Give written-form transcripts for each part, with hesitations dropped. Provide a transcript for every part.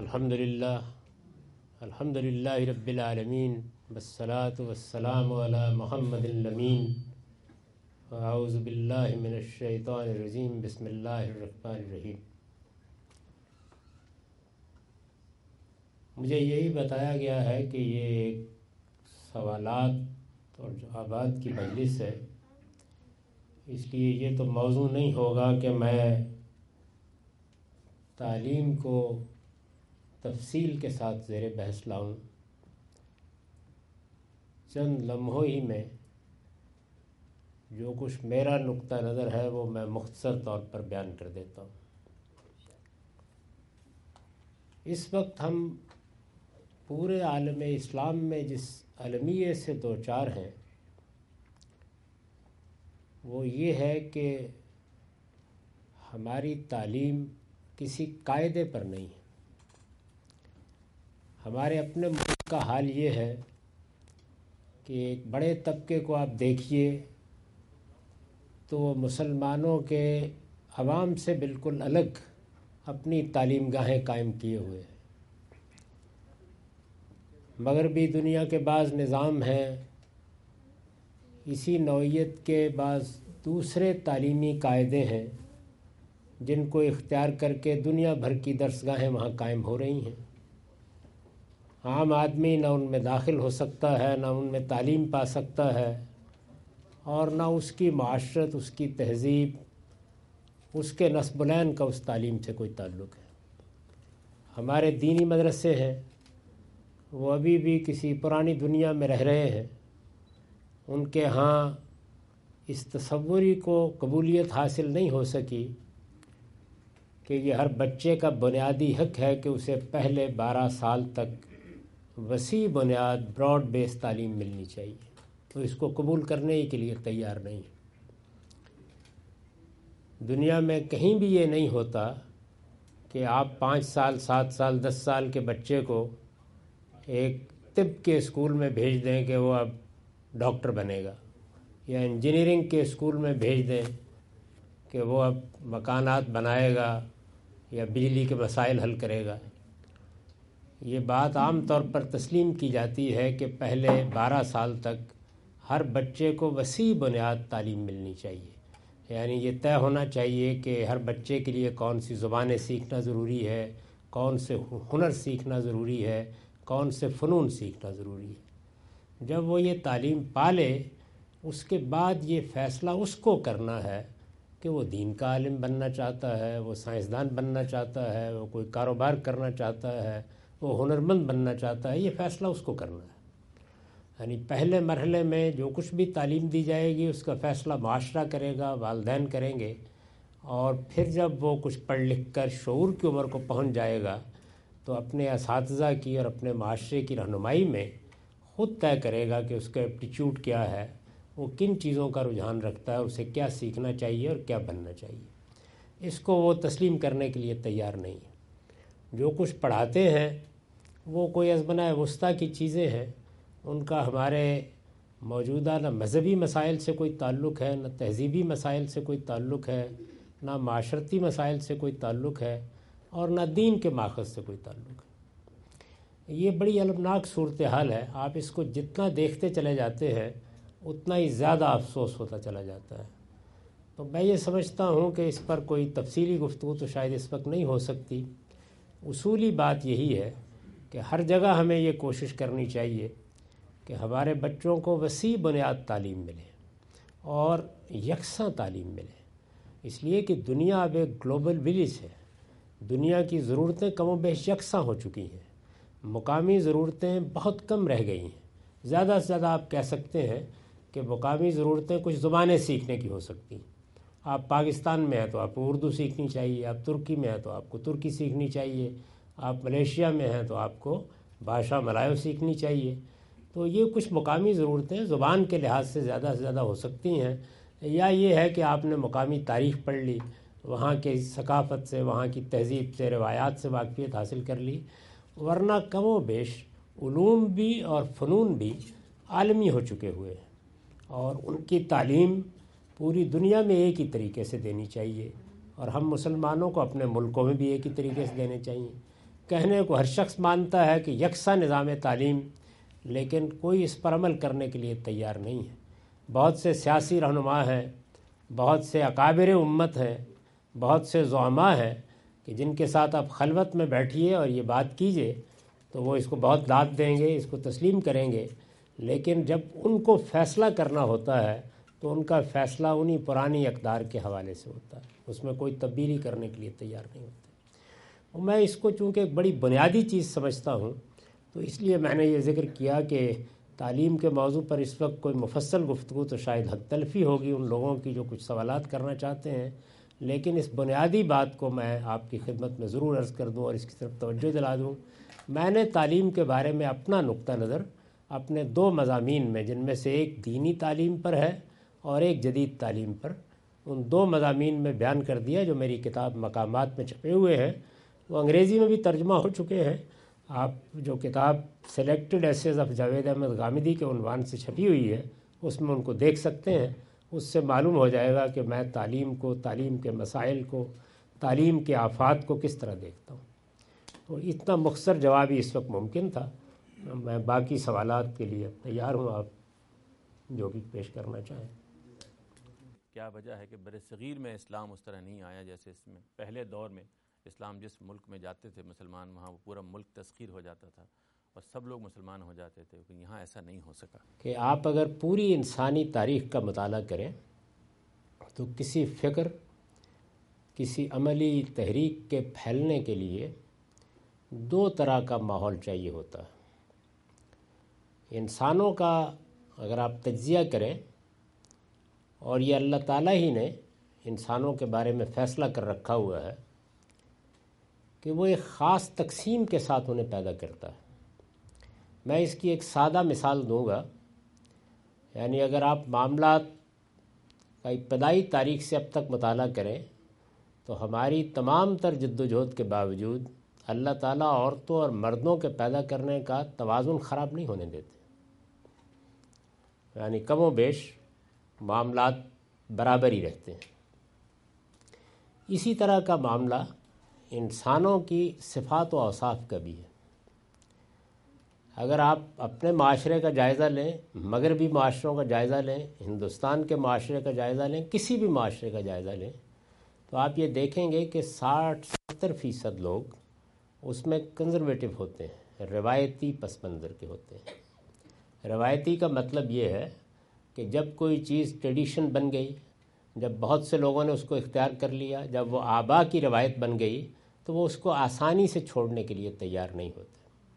الحمد للہ رب العالمین والصلاة والسلام علی محمد الامین اعوذ باللہ من الشیطان الرجیم بسم اللہ الرحمن الرحیم۔ مجھے یہی بتایا گیا ہے کہ یہ ایک سوالات اور جوابات کی مجلس ہے، اس لیے یہ تو موضوع نہیں ہوگا کہ میں تعلیم کو تفصیل کے ساتھ زیر بحث لاؤں۔ چند لمحوں ہی میں جو کچھ میرا نقطہ نظر ہے وہ میں مختصر طور پر بیان کر دیتا ہوں۔ اس وقت ہم پورے عالم اسلام میں جس المیے سے دوچار ہیں وہ یہ ہے کہ ہماری تعلیم کسی قاعدے پر نہیں ہے۔ ہمارے اپنے ملک کا حال یہ ہے کہ ایک بڑے طبقے کو آپ دیکھیے تو وہ مسلمانوں کے عوام سے بالکل الگ اپنی تعلیم گاہیں قائم کیے ہوئے ہیں۔ مغربی دنیا کے بعض نظام ہیں، اسی نوعیت کے بعض دوسرے تعلیمی قاعدے ہیں جن کو اختیار کر کے دنیا بھر کی درسگاہیں وہاں قائم ہو رہی ہیں۔ عام آدمی نہ ان میں داخل ہو سکتا ہے، نہ ان میں تعلیم پا سکتا ہے، اور نہ اس کی معاشرت، اس کی تہذیب، اس کے نسب العین کا اس تعلیم سے کوئی تعلق ہے۔ ہمارے دینی مدرسے ہیں وہ ابھی بھی کسی پرانی دنیا میں رہ رہے ہیں۔ ان کے ہاں اس تصوری کو قبولیت حاصل نہیں ہو سکی کہ یہ ہر بچے کا بنیادی حق ہے کہ اسے پہلے 12 سال تک وسیع بنیاد براڈ بیس تعلیم ملنی چاہیے، تو اس کو قبول کرنے ہی کے لیے تیار نہیں۔ دنیا میں کہیں بھی یہ نہیں ہوتا کہ آپ 5 سال 7 سال 10 سال کے بچے کو ایک طب کے اسکول میں بھیج دیں کہ وہ اب ڈاکٹر بنے گا، یا انجینئرنگ کے اسکول میں بھیج دیں کہ وہ اب مکانات بنائے گا یا بجلی کے مسائل حل کرے گا۔ یہ بات عام طور پر تسلیم کی جاتی ہے کہ پہلے 12 سال تک ہر بچے کو وسیع بنیاد تعلیم ملنی چاہیے، یعنی یہ طے ہونا چاہیے کہ ہر بچے کے لیے کون سی زبانیں سیکھنا ضروری ہے، کون سے ہنر سیکھنا ضروری ہے، کون سے فنون سیکھنا ضروری ہے۔ جب وہ یہ تعلیم پالے اس کے بعد یہ فیصلہ اس کو کرنا ہے کہ وہ دین کا عالم بننا چاہتا ہے، وہ سائنسدان بننا چاہتا ہے، وہ کوئی کاروبار کرنا چاہتا ہے، وہ ہنرمند بننا چاہتا ہے، یہ فیصلہ اس کو کرنا ہے۔ یعنی پہلے مرحلے میں جو کچھ بھی تعلیم دی جائے گی اس کا فیصلہ معاشرہ کرے گا، والدین کریں گے، اور پھر جب وہ کچھ پڑھ لکھ کر شعور کی عمر کو پہنچ جائے گا تو اپنے اساتذہ کی اور اپنے معاشرے کی رہنمائی میں خود طے کرے گا کہ اس کا ایپٹیچیوڈ کیا ہے، وہ کن چیزوں کا رجحان رکھتا ہے، اسے کیا سیکھنا چاہیے اور کیا بننا چاہیے۔ اس کو وہ تسلیم کرنے کے لیے تیار نہیں ہے۔ جو کچھ پڑھاتے ہیں وہ کوئی ازمنہ وسطیٰ کی چیزیں ہیں، ان کا ہمارے موجودہ نہ مذہبی مسائل سے کوئی تعلق ہے، نہ تہذیبی مسائل سے کوئی تعلق ہے، نہ معاشرتی مسائل سے کوئی تعلق ہے، اور نہ دین کے ماخذ سے کوئی تعلق ہے۔ یہ بڑی المناک صورتحال ہے۔ آپ اس کو جتنا دیکھتے چلے جاتے ہیں اتنا ہی زیادہ افسوس ہوتا چلا جاتا ہے۔ تو میں یہ سمجھتا ہوں کہ اس پر کوئی تفصیلی گفتگو تو شاید اس وقت نہیں ہو سکتی۔ اصولی بات یہی ہے کہ ہر جگہ ہمیں یہ کوشش کرنی چاہیے کہ ہمارے بچوں کو وسیع بنیاد تعلیم ملے اور یکساں تعلیم ملے، اس لیے کہ دنیا اب ایک گلوبل ولیج ہے۔ دنیا کی ضرورتیں کم و بیش یکساں ہو چکی ہیں، مقامی ضرورتیں بہت کم رہ گئی ہیں۔ زیادہ سے زیادہ آپ کہہ سکتے ہیں کہ مقامی ضرورتیں کچھ زبانیں سیکھنے کی ہو سکتی ہیں۔ آپ پاکستان میں ہیں تو آپ کو اردو سیکھنی چاہیے، آپ ترکی میں ہیں تو آپ کو ترکی سیکھنی چاہیے، آپ ملیشیا میں ہیں تو آپ کو بھاشا ملاؤ سیکھنی چاہیے۔ تو یہ کچھ مقامی ضرورتیں زبان کے لحاظ سے زیادہ ہو سکتی ہیں، یا یہ ہے کہ آپ نے مقامی تاریخ پڑھ لی، وہاں کے ثقافت سے، وہاں کی تہذیب سے، روایات سے واقفیت حاصل کر لی، ورنہ کم و بیش علوم بھی اور فنون بھی عالمی ہو چکے ہوئے ہیں، اور ان کی تعلیم پوری دنیا میں ایک ہی طریقے سے دینی چاہیے، اور ہم مسلمانوں کو اپنے ملکوں میں بھی ایک ہی طریقے سے دینے چاہیے۔ کہنے کو ہر شخص مانتا ہے کہ یکساں نظام تعلیم، لیکن کوئی اس پر عمل کرنے کے لیے تیار نہیں ہے۔ بہت سے سیاسی رہنما ہیں، بہت سے اکابر امت ہیں، بہت سے زعماء ہیں کہ جن کے ساتھ آپ خلوت میں بیٹھیے اور یہ بات کیجئے تو وہ اس کو بہت داد دیں گے، اس کو تسلیم کریں گے، لیکن جب ان کو فیصلہ کرنا ہوتا ہے تو ان کا فیصلہ انہی پرانی اقدار کے حوالے سے ہوتا ہے، اس میں کوئی تبدیلی کرنے کے لیے تیار نہیں ہوتے۔ اور میں اس کو چونکہ ایک بڑی بنیادی چیز سمجھتا ہوں تو اس لیے میں نے یہ ذکر کیا کہ تعلیم کے موضوع پر اس وقت کوئی مفصل گفتگو تو شاید حد تلفی ہوگی ان لوگوں کی جو کچھ سوالات کرنا چاہتے ہیں، لیکن اس بنیادی بات کو میں آپ کی خدمت میں ضرور عرض کر دوں اور اس کی طرف توجہ دلا دوں۔ میں نے تعلیم کے بارے میں اپنا نقطہ نظر اپنے 2 مضامین میں، جن میں سے ایک دینی تعلیم پر ہے اور ایک جدید تعلیم پر، ان 2 مضامین میں بیان کر دیا جو میری کتاب مقامات میں چھپے ہوئے ہیں۔ وہ انگریزی میں بھی ترجمہ ہو چکے ہیں۔ آپ جو کتاب selected essays of Javed Ahmed Ghamidi کے عنوان سے چھپی ہوئی ہے اس میں ان کو دیکھ سکتے ہیں۔ اس سے معلوم ہو جائے گا کہ میں تعلیم کو، تعلیم کے مسائل کو، تعلیم کے آفات کو کس طرح دیکھتا ہوں۔ تو اتنا مختصر جواب ہی اس وقت ممکن تھا۔ میں باقی سوالات کے لیے تیار ہوں، آپ جو بھی پیش کرنا چاہیں۔ کیا وجہ ہے کہ برصغیر میں اسلام اس طرح نہیں آیا جیسے اس میں پہلے دور میں اسلام جس ملک میں جاتے تھے مسلمان، وہاں وہ پورا ملک تسخیر ہو جاتا تھا اور سب لوگ مسلمان ہو جاتے تھے، لیکن یہاں ایسا نہیں ہو سکا؟ کہ آپ اگر پوری انسانی تاریخ کا مطالعہ کریں تو کسی فکر، کسی عملی تحریک کے پھیلنے کے لیے 2 طرح کا ماحول چاہیے ہوتا ہے۔ انسانوں کا اگر آپ تجزیہ کریں، اور یہ اللہ تعالیٰ ہی نے انسانوں کے بارے میں فیصلہ کر رکھا ہوا ہے کہ وہ ایک خاص تقسیم کے ساتھ انہیں پیدا کرتا ہے۔ میں اس کی ایک سادہ مثال دوں گا، یعنی اگر آپ معاملات کا ابتدائی تاریخ سے اب تک مطالعہ کریں تو ہماری تمام تر جد و جہد کے باوجود اللہ تعالیٰ عورتوں اور مردوں کے پیدا کرنے کا توازن خراب نہیں ہونے دیتے، یعنی کم و بیش معاملات برابر ہی رہتے ہیں۔ اسی طرح کا معاملہ انسانوں کی صفات و اوصاف کا بھی ہے۔ اگر آپ اپنے معاشرے کا جائزہ لیں، مغربی معاشروں کا جائزہ لیں، ہندوستان کے معاشرے کا جائزہ لیں، کسی بھی معاشرے کا جائزہ لیں، تو آپ یہ دیکھیں گے کہ 60-70% لوگ اس میں کنزرویٹو ہوتے ہیں، روایتی پس منظر کے ہوتے ہیں۔ روایتی کا مطلب یہ ہے کہ جب کوئی چیز ٹریڈیشن بن گئی، جب بہت سے لوگوں نے اس کو اختیار کر لیا، جب وہ آبا کی روایت بن گئی تو وہ اس کو آسانی سے چھوڑنے کے لیے تیار نہیں ہوتے۔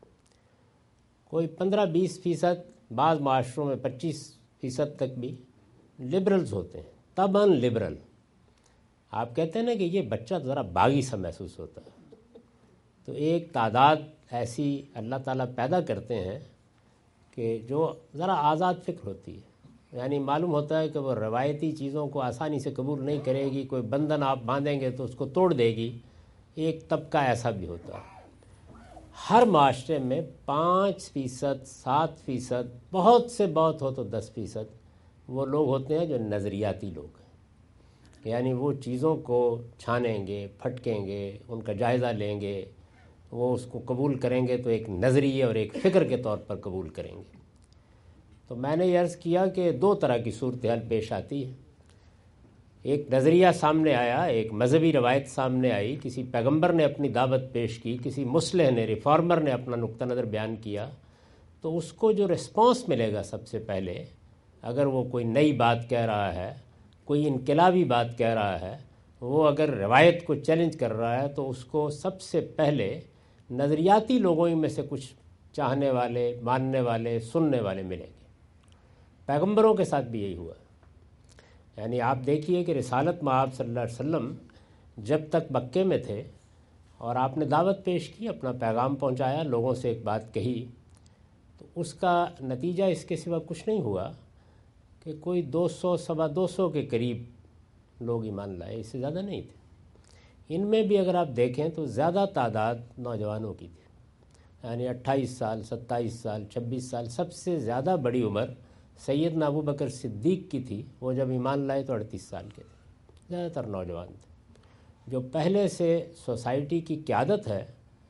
کوئی 15-20%، بعض معاشروں میں 25% تک بھی لبرلز ہوتے ہیں، طبعاً لبرل۔ آپ کہتے ہیں نا کہ یہ بچہ ذرا باغی سا محسوس ہوتا ہے، تو ایک تعداد ایسی اللہ تعالیٰ پیدا کرتے ہیں کہ جو ذرا آزاد فکر ہوتی ہے، یعنی معلوم ہوتا ہے کہ وہ روایتی چیزوں کو آسانی سے قبول نہیں کرے گی، کوئی بندھن آپ باندھیں گے تو اس کو توڑ دے گی۔ ایک طبقہ ایسا بھی ہوتا ہے۔ ہر معاشرے میں 5%، 7%، بہت سے بہت ہو تو 10% وہ لوگ ہوتے ہیں جو نظریاتی لوگ ہیں، یعنی وہ چیزوں کو چھانیں گے، پھٹکیں گے، ان کا جائزہ لیں گے، وہ اس کو قبول کریں گے تو ایک نظریے اور ایک فکر کے طور پر قبول کریں گے۔ تو میں نے یہ عرض کیا کہ 2 طرح کی صورتحال پیش آتی ہے۔ ایک نظریہ سامنے آیا، ایک مذہبی روایت سامنے آئی، کسی پیغمبر نے اپنی دعوت پیش کی، کسی مصلح نے، ریفارمر نے اپنا نقطہ نظر بیان کیا، تو اس کو جو رسپانس ملے گا سب سے پہلے، اگر وہ کوئی نئی بات کہہ رہا ہے، کوئی انقلابی بات کہہ رہا ہے، وہ اگر روایت کو چیلنج کر رہا ہے تو اس کو سب سے پہلے نظریاتی لوگوں میں سے کچھ چاہنے والے، ماننے والے، سننے والے ملیں گے۔ پیغمبروں کے ساتھ بھی یہی ہوا، یعنی آپ دیکھیے کہ رسالت مآب صلی اللہ علیہ وسلم جب تک مکے میں تھے اور آپ نے دعوت پیش کی، اپنا پیغام پہنچایا، لوگوں سے ایک بات کہی، تو اس کا نتیجہ اس کے سوا کچھ نہیں ہوا کہ کوئی 200، 250 کے قریب لوگ ایمان لائے، اس سے زیادہ نہیں تھے۔ ان میں بھی اگر آپ دیکھیں تو زیادہ تعداد نوجوانوں کی تھی، یعنی 28 سال، 27 سال، 26 سال، سب سے زیادہ بڑی عمر سیدنا ابو بکر صدیق کی تھی، وہ جب ایمان لائے تو 38 سال کے تھے، زیادہ تر نوجوان تھے۔ جو پہلے سے سوسائٹی کی قیادت ہے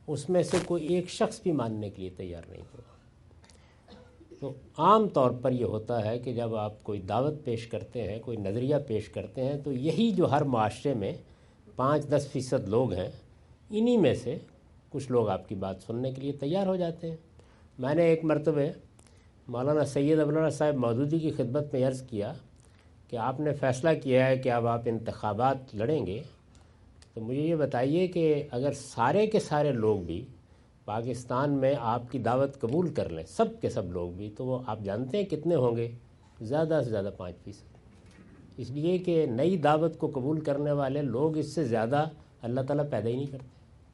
اس میں سے کوئی ایک شخص بھی ماننے کے لیے تیار نہیں ہوا۔ تو عام طور پر یہ ہوتا ہے کہ جب آپ کوئی دعوت پیش کرتے ہیں، کوئی نظریہ پیش کرتے ہیں، تو یہی جو ہر معاشرے میں 5-10% لوگ ہیں، انہی میں سے کچھ لوگ آپ کی بات سننے کے لیے تیار ہو جاتے ہیں۔ میں نے ایک مرتبہ مولانا سید ابوالعلا صاحب مودودی کی خدمت میں عرض کیا کہ آپ نے فیصلہ کیا ہے کہ اب آپ انتخابات لڑیں گے، تو مجھے یہ بتائیے کہ اگر سارے کے سارے لوگ بھی پاکستان میں آپ کی دعوت قبول کر لیں، سب کے سب لوگ بھی، تو وہ آپ جانتے ہیں کتنے ہوں گے؟ زیادہ سے زیادہ 5%۔ اس لیے کہ نئی دعوت کو قبول کرنے والے لوگ اس سے زیادہ اللہ تعالیٰ پیدا ہی نہیں کرتے،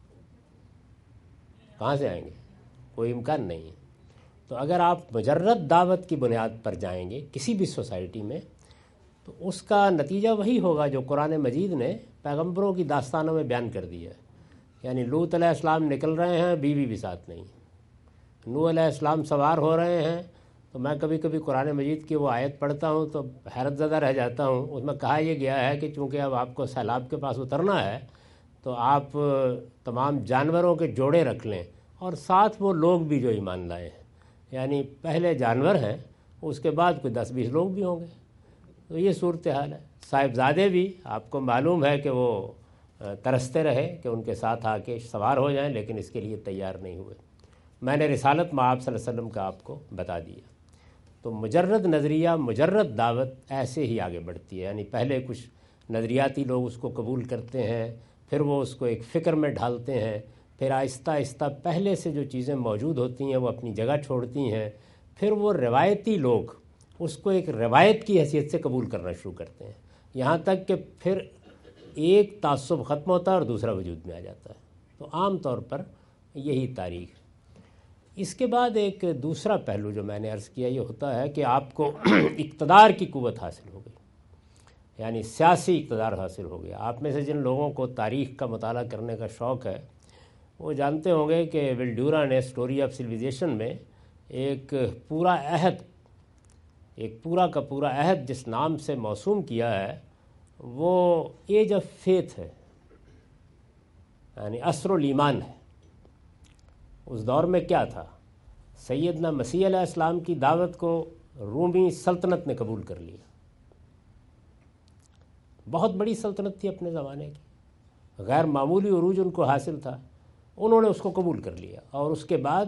کہاں سے آئیں گے؟ کوئی امکان نہیں ہے۔ تو اگر آپ مجرد دعوت کی بنیاد پر جائیں گے کسی بھی سوسائٹی میں، تو اس کا نتیجہ وہی ہوگا جو قرآن مجید نے پیغمبروں کی داستانوں میں بیان کر دیا ہے۔ یعنی لوط علیہ السلام نکل رہے ہیں، بیوی بھی ساتھ نہیں، نوح علیہ السلام سوار ہو رہے ہیں، تو میں کبھی کبھی قرآن مجید کی وہ آیت پڑھتا ہوں تو حیرت زدہ رہ جاتا ہوں۔ اس میں کہا یہ گیا ہے کہ چونکہ اب آپ کو سیلاب کے پاس اترنا ہے تو آپ تمام جانوروں کے جوڑے رکھ لیں، اور ساتھ وہ لوگ بھی جو ایمان لائے ہیں، یعنی پہلے جانور ہیں، اس کے بعد کوئی 10-20 لوگ بھی ہوں گے۔ تو یہ صورتحال ہے۔ صاحبزادے بھی آپ کو معلوم ہے کہ وہ ترستے رہے کہ ان کے ساتھ آ کے سوار ہو جائیں، لیکن اس کے لیے تیار نہیں ہوئے۔ میں نے رسالت مآب صلی اللہ علیہ وسلم کا آپ کو بتا دیا۔ تو مجرد نظریہ، مجرد دعوت ایسے ہی آگے بڑھتی ہے، یعنی پہلے کچھ نظریاتی لوگ اس کو قبول کرتے ہیں، پھر وہ اس کو ایک فکر میں ڈھالتے ہیں، پھر آہستہ آہستہ پہلے سے جو چیزیں موجود ہوتی ہیں وہ اپنی جگہ چھوڑتی ہیں، پھر وہ روایتی لوگ اس کو ایک روایت کی حیثیت سے قبول کرنا شروع کرتے ہیں، یہاں تک کہ پھر ایک تعصب ختم ہوتا ہے اور دوسرا وجود میں آ جاتا ہے۔ تو عام طور پر یہی تاریخ ہے۔ اس کے بعد ایک دوسرا پہلو جو میں نے عرض کیا یہ ہوتا ہے کہ آپ کو اقتدار کی قوت حاصل ہو گئی، یعنی سیاسی اقتدار حاصل ہو گیا۔ آپ میں سے جن لوگوں کو تاریخ کا مطالعہ کرنے کا شوق ہے وہ جانتے ہوں گے کہ ولڈورا نے اسٹوری آف سویلائزیشن میں ایک پورا عہد، ایک پورا کا پورا عہد جس نام سے موسوم کیا ہے وہ ایج آف فیتھ ہے، یعنی عصر الایمان ہے۔ اس دور میں کیا تھا؟ سیدنا مسیح علیہ السلام کی دعوت کو رومی سلطنت نے قبول کر لیا، بہت بڑی سلطنت تھی اپنے زمانے کی، غیر معمولی عروج ان کو حاصل تھا، انہوں نے اس کو قبول کر لیا، اور اس کے بعد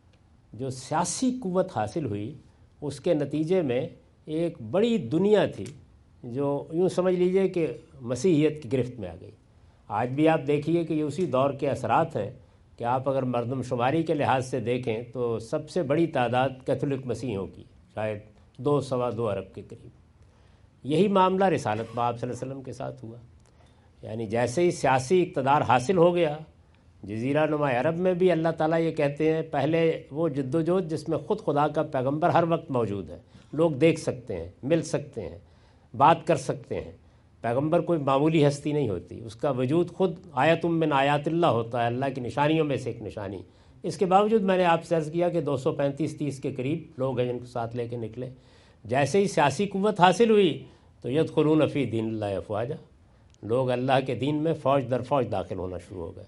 جو سیاسی قوت حاصل ہوئی اس کے نتیجے میں ایک بڑی دنیا تھی جو یوں سمجھ لیجئے کہ مسیحیت کی گرفت میں آ گئی۔ آج بھی آپ دیکھیے کہ یہ اسی دور کے اثرات ہیں کہ آپ اگر مردم شماری کے لحاظ سے دیکھیں تو سب سے بڑی تعداد کیتھولک مسیحیوں کی، شاید 2-2.25 ارب کے قریب۔ یہی معاملہ رسالت مآب صلی اللہ علیہ وسلم کے ساتھ ہوا، یعنی جیسے ہی سیاسی اقتدار حاصل ہو گیا، جزیرہ نما عرب میں بھی اللہ تعالیٰ یہ کہتے ہیں پہلے وہ جد و جہد جس میں خود خدا کا پیغمبر ہر وقت موجود ہے، لوگ دیکھ سکتے ہیں، مل سکتے ہیں، بات کر سکتے ہیں۔ پیغمبر کوئی معمولی ہستی نہیں ہوتی، اس کا وجود خود آیت من آیات اللہ ہوتا ہے، اللہ کی نشانیوں میں سے ایک نشانی۔ اس کے باوجود میں نے آپ سے عرض کیا کہ 235-30 کے قریب لوگ ہیں جن کو ساتھ لے کے نکلے۔ جیسے ہی سیاسی قوت حاصل ہوئی تو یدخلون فی دین اللہ افواجا، لوگ اللہ کے دین میں فوج در فوج داخل ہونا شروع ہو گئے۔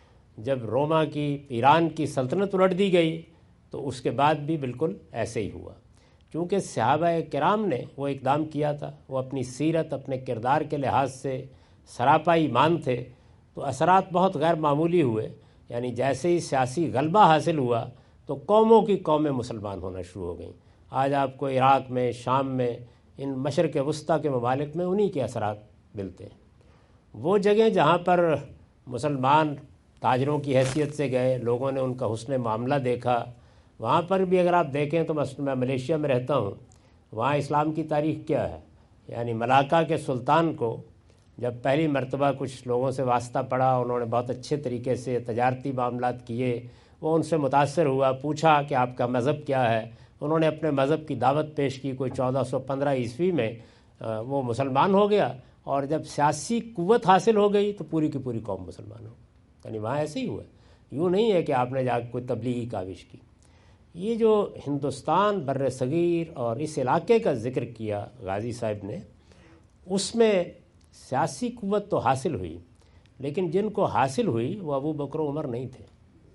جب روما کی، ایران کی سلطنت الٹ دی گئی تو اس کے بعد بھی بالکل ایسے ہی ہوا، چونکہ صحابہ کرام نے وہ اقدام کیا تھا، وہ اپنی سیرت، اپنے کردار کے لحاظ سے سراپا ایمان تھے، تو اثرات بہت غیر معمولی ہوئے۔ یعنی جیسے ہی سیاسی غلبہ حاصل ہوا تو قوموں کی قومیں مسلمان ہونا شروع ہو گئیں۔ آج آپ کو عراق میں، شام میں، ان مشرق وسطیٰ کے ممالک میں انہی کے اثرات ملتے ہیں۔ وہ جگہیں جہاں پر مسلمان تاجروں کی حیثیت سے گئے، لوگوں نے ان کا حسن معاملہ دیکھا، وہاں پر بھی اگر آپ دیکھیں تو میں ملیشیا میں رہتا ہوں، وہاں اسلام کی تاریخ کیا ہے؟ یعنی ملاکا کے سلطان کو جب پہلی مرتبہ کچھ لوگوں سے واسطہ پڑا، انہوں نے بہت اچھے طریقے سے تجارتی معاملات کیے، وہ ان سے متاثر ہوا، پوچھا کہ آپ کا مذہب کیا ہے، انہوں نے اپنے مذہب کی دعوت پیش کی، کوئی 1415 عیسوی میں وہ مسلمان ہو گیا، اور جب سیاسی قوت حاصل ہو گئی تو پوری کی پوری قوم مسلمان ہو گئی۔ یعنی وہاں ایسے ہی ہوا، یوں نہیں ہے کہ آپ نے جا کے کوئی تبلیغی کاوش کی۔ یہ جو ہندوستان، بر صغیر اور اس علاقے کا ذکر کیا غازی صاحب نے، اس میں سیاسی قوت تو حاصل ہوئی، لیکن جن کو حاصل ہوئی وہ ابو بکر و عمر نہیں تھے،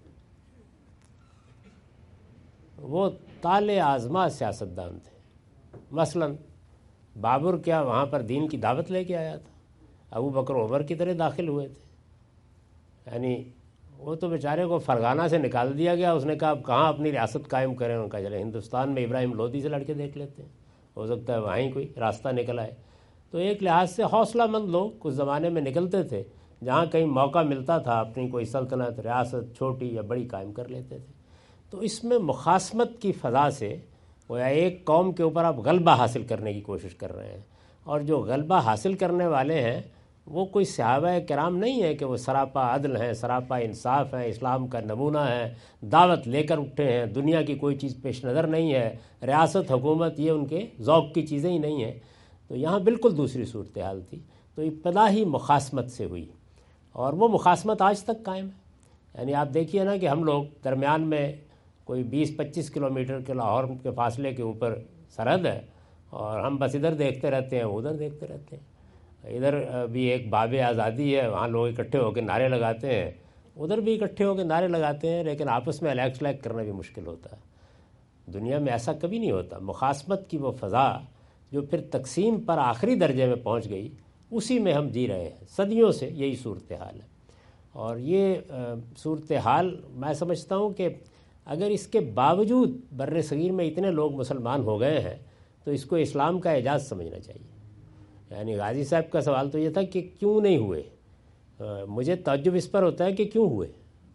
وہ طالع آزما سیاستدان تھے. مثلا بابر کیا وہاں پر دین کی دعوت لے کے آیا تھا؟ ابو بکر عمر کی طرح داخل ہوئے تھے. یعنی وہ تو بیچارے کو فرغانہ سے نکال دیا گیا. اس نے کہا اب کہاں اپنی ریاست قائم کریں؟ ان کا چلے ہندوستان میں ابراہیم لودھی سے لڑ کے دیکھ لیتے ہیں, ہو سکتا ہے وہیں کوئی راستہ نکل آئے. تو ایک لحاظ سے حوصلہ مند لوگ اس زمانے میں نکلتے تھے, جہاں کہیں موقع ملتا تھا اپنی کوئی سلطنت, ریاست چھوٹی یا بڑی قائم کر لیتے تھے. تو اس میں مخاصمت کی فضا سے گویا ایک قوم کے اوپر آپ غلبہ حاصل کرنے کی کوشش کر رہے ہیں. اور جو غلبہ حاصل کرنے والے ہیں وہ کوئی صحابہ کرام نہیں ہے کہ وہ سراپا عدل ہیں, سراپا انصاف ہیں, اسلام کا نمونہ ہے, دعوت لے کر اٹھے ہیں, دنیا کی کوئی چیز پیش نظر نہیں ہے, ریاست حکومت یہ ان کے ذوق کی چیزیں ہی نہیں ہیں. تو یہاں بالکل دوسری صورتحال تھی. تو ابتدا ہی مخاصمت سے ہوئی اور وہ مخاصمت آج تک قائم ہے. یعنی آپ دیکھیے نا کہ ہم لوگ درمیان میں کوئی 20-25 کلومیٹر کے لاہور کے فاصلے کے اوپر سرحد ہے اور ہم بس ادھر دیکھتے رہتے ہیں, ادھر دیکھتے رہتے ہیں. ادھر بھی ایک باب آزادی ہے, وہاں لوگ اکٹھے ہو کے نعرے لگاتے ہیں, ادھر بھی اکٹھے ہو کے نعرے لگاتے ہیں, لیکن آپس میں الیک سلیک کرنا بھی مشکل ہوتا ہے. دنیا میں ایسا کبھی نہیں ہوتا. مخاصمت کی وہ فضا جو پھر تقسیم پر آخری درجے میں پہنچ گئی, اسی میں ہم جی رہے ہیں صدیوں سے. یہی صورتحال ہے. اور یہ صورتحال میں سمجھتا ہوں کہ اگر اس کے باوجود بر صغیر میں اتنے لوگ مسلمان ہو گئے ہیں تو اس کو اسلام کا اعجاز سمجھنا چاہیے. یعنی غازی صاحب کا سوال تو یہ تھا کہ کیوں نہیں ہوئے. مجھے تعجب اس پر ہوتا ہے کہ کیوں ہوئے.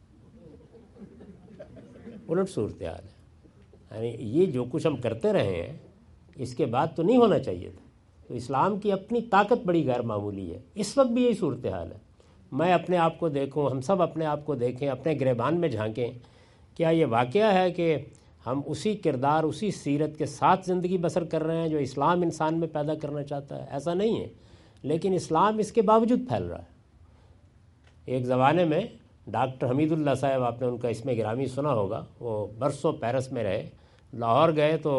الٹ صورتحال ہے. یعنی یہ جو کچھ ہم کرتے رہے ہیں اس کے بعد تو نہیں ہونا چاہیے تھا. تو اسلام کی اپنی طاقت بڑی غیر معمولی ہے. اس وقت بھی یہی صورتحال ہے. میں اپنے آپ کو دیکھوں, ہم سب اپنے آپ کو دیکھیں, اپنے گریبان میں جھانکیں. کیا یہ واقعہ ہے کہ ہم اسی کردار, اسی سیرت کے ساتھ زندگی بسر کر رہے ہیں جو اسلام انسان میں پیدا کرنا چاہتا ہے؟ ایسا نہیں ہے. لیکن اسلام اس کے باوجود پھیل رہا ہے. ایک زمانے میں ڈاکٹر حمید اللہ صاحب, آپ نے ان کا اسم گرامی سنا ہوگا, وہ برسوں پیرس میں رہے. لاہور گئے تو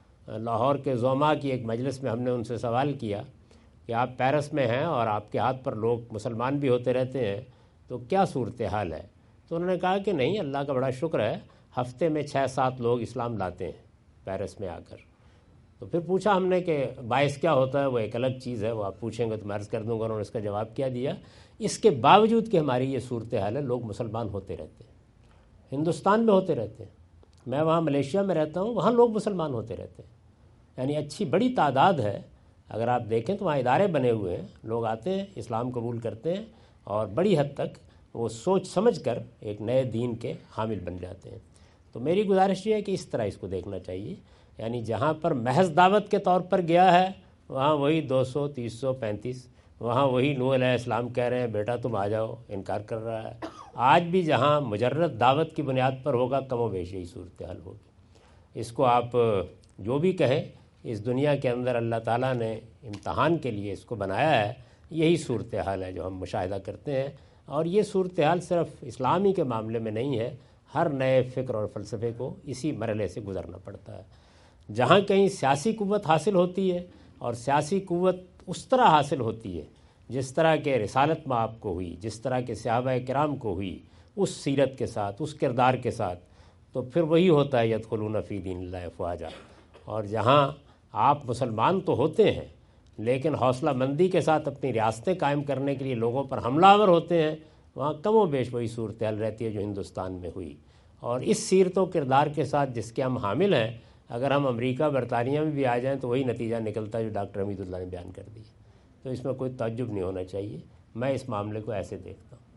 لاہور کے زوما کی ایک مجلس میں ہم نے ان سے سوال کیا کہ آپ پیرس میں ہیں اور آپ کے ہاتھ پر لوگ مسلمان بھی ہوتے رہتے ہیں, تو کیا صورتحال ہے؟ تو انہوں نے کہا کہ نہیں, اللہ کا بڑا شکر ہے, ہفتے میں 6-7 لوگ اسلام لاتے ہیں پیرس میں آ کر. تو پھر پوچھا ہم نے کہ باعث کیا ہوتا ہے؟ وہ ایک الگ چیز ہے, وہ آپ پوچھیں گے تو میں عرض کر دوں گا. انہوں نے اس کا جواب کیا دیا, اس کے باوجود کہ ہماری یہ صورتحال ہے, لوگ مسلمان ہوتے رہتے ہیں, ہندوستان میں ہوتے رہتے ہیں. میں وہاں ملیشیا میں رہتا ہوں, وہاں لوگ مسلمان ہوتے رہتے ہیں. یعنی اچھی بڑی تعداد ہے. اگر آپ دیکھیں تو وہاں ادارے بنے ہوئے ہیں, لوگ آتے ہیں, اسلام قبول کرتے ہیں اور بڑی حد تک وہ سوچ سمجھ کر ایک نئے دین کے حامل بن جاتے ہیں. تو میری گزارش یہ ہے کہ اس طرح اس کو دیکھنا چاہیے. یعنی جہاں پر محض دعوت کے طور پر گیا ہے وہاں وہی 200, 335, وہاں وہی نوح علیہ السلام کہہ رہے ہیں بیٹا تم آ جاؤ, انکار کر رہا ہے. آج بھی جہاں مجرد دعوت کی بنیاد پر ہوگا, کم و بیش یہی صورتحال ہوگی. اس کو آپ جو بھی کہیں, اس دنیا کے اندر اللہ تعالیٰ نے امتحان کے لیے اس کو بنایا ہے. یہی صورتحال ہے جو ہم مشاہدہ کرتے ہیں. اور یہ صورتحال صرف اسلامی کے معاملے میں نہیں ہے, ہر نئے فکر اور فلسفے کو اسی مرحلے سے گزرنا پڑتا ہے. جہاں کہیں سیاسی قوت حاصل ہوتی ہے, اور سیاسی قوت اس طرح حاصل ہوتی ہے جس طرح کے رسالت مآب کو ہوئی, جس طرح کے صحابہ کرام کو ہوئی, اس سیرت کے ساتھ, اس کردار کے ساتھ, تو پھر وہی ہوتا ہے یدخلون فی دین اللہ افواجا. اور جہاں آپ مسلمان تو ہوتے ہیں لیکن حوصلہ مندی کے ساتھ اپنی ریاستیں قائم کرنے کے لیے لوگوں پر حملہ آور ہوتے ہیں, وہاں کم و بیش وہی صورتحال رہتی ہے جو ہندوستان میں ہوئی. اور اس سیرت و کردار کے ساتھ جس کے ہم حامل ہیں, اگر ہم امریکہ برطانیہ میں بھی آ جائیں تو وہی نتیجہ نکلتا ہے جو ڈاکٹر حمید اللہ نے بیان کر دی. تو اس میں کوئی تعجب نہیں ہونا چاہیے. میں اس معاملے کو ایسے دیکھتا ہوں.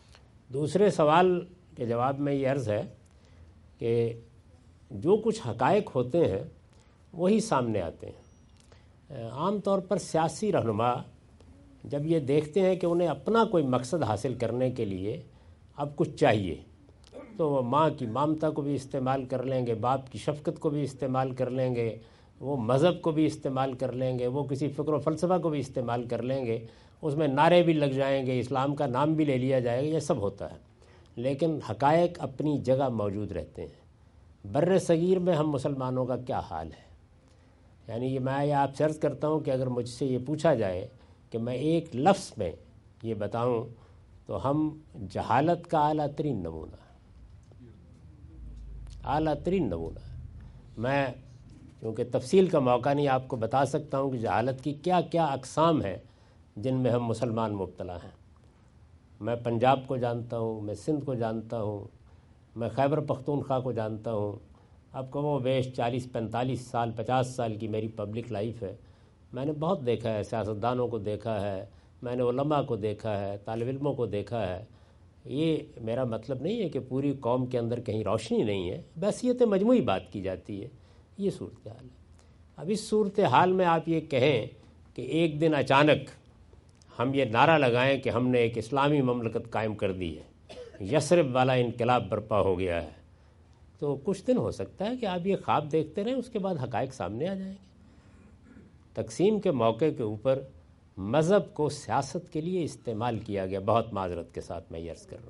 دوسرے سوال کے جواب میں یہ عرض ہے کہ جو کچھ حقائق ہوتے ہیں وہی سامنے آتے ہیں. عام طور پر سیاسی رہنما جب یہ دیکھتے ہیں کہ انہیں اپنا کوئی مقصد حاصل کرنے کے لیے اب کچھ چاہیے, تو وہ ماں کی ممتا کو بھی استعمال کر لیں گے, باپ کی شفقت کو بھی استعمال کر لیں گے, وہ مذہب کو بھی استعمال کر لیں گے, وہ کسی فکر و فلسفہ کو بھی استعمال کر لیں گے, اس میں نعرے بھی لگ جائیں گے, اسلام کا نام بھی لے لیا جائے گا. یہ سب ہوتا ہے, لیکن حقائق اپنی جگہ موجود رہتے ہیں. بر صغیر میں ہم مسلمانوں کا کیا حال ہے؟ یعنی یہ میں آپ سے عرض کرتا ہوں کہ اگر مجھ سے یہ پوچھا جائے کہ میں ایک لفظ میں یہ بتاؤں تو ہم جہالت کا اعلیٰ ترین نمونہ ہے, اعلیٰ ترین نمونہ ہے. میں کیونکہ تفصیل کا موقع نہیں آپ کو بتا سکتا ہوں کہ جہالت کی کیا کیا اقسام ہیں جن میں ہم مسلمان مبتلا ہیں۔ میں پنجاب کو جانتا ہوں، میں سندھ کو جانتا ہوں، میں خیبر پختونخوا کو جانتا ہوں۔ اب کم و بیش 40-45 سال 50 سال کی میری پبلک لائف ہے۔ میں نے بہت دیکھا ہے، سیاستدانوں کو دیکھا ہے، میں نے علماء کو دیکھا ہے، طالب علموں کو دیکھا ہے۔ یہ میرا مطلب نہیں ہے کہ پوری قوم کے اندر کہیں روشنی نہیں ہے، بحیثیت مجموعی بات کی جاتی ہے۔ یہ صورتحال ہے۔ اب اس صورتحال میں آپ یہ کہیں کہ ایک دن اچانک ہم یہ نعرہ لگائیں کہ ہم نے ایک اسلامی مملکت قائم کر دی ہے، یثرب والا انقلاب برپا ہو گیا ہے، تو کچھ دن ہو سکتا ہے کہ آپ یہ خواب دیکھتے رہیں، اس کے بعد حقائق سامنے آ جائیں گے۔ تقسیم کے موقع کے اوپر مذہب کو سیاست کے لیے استعمال کیا گیا، بہت معذرت کے ساتھ میں یہ عرض کر رہا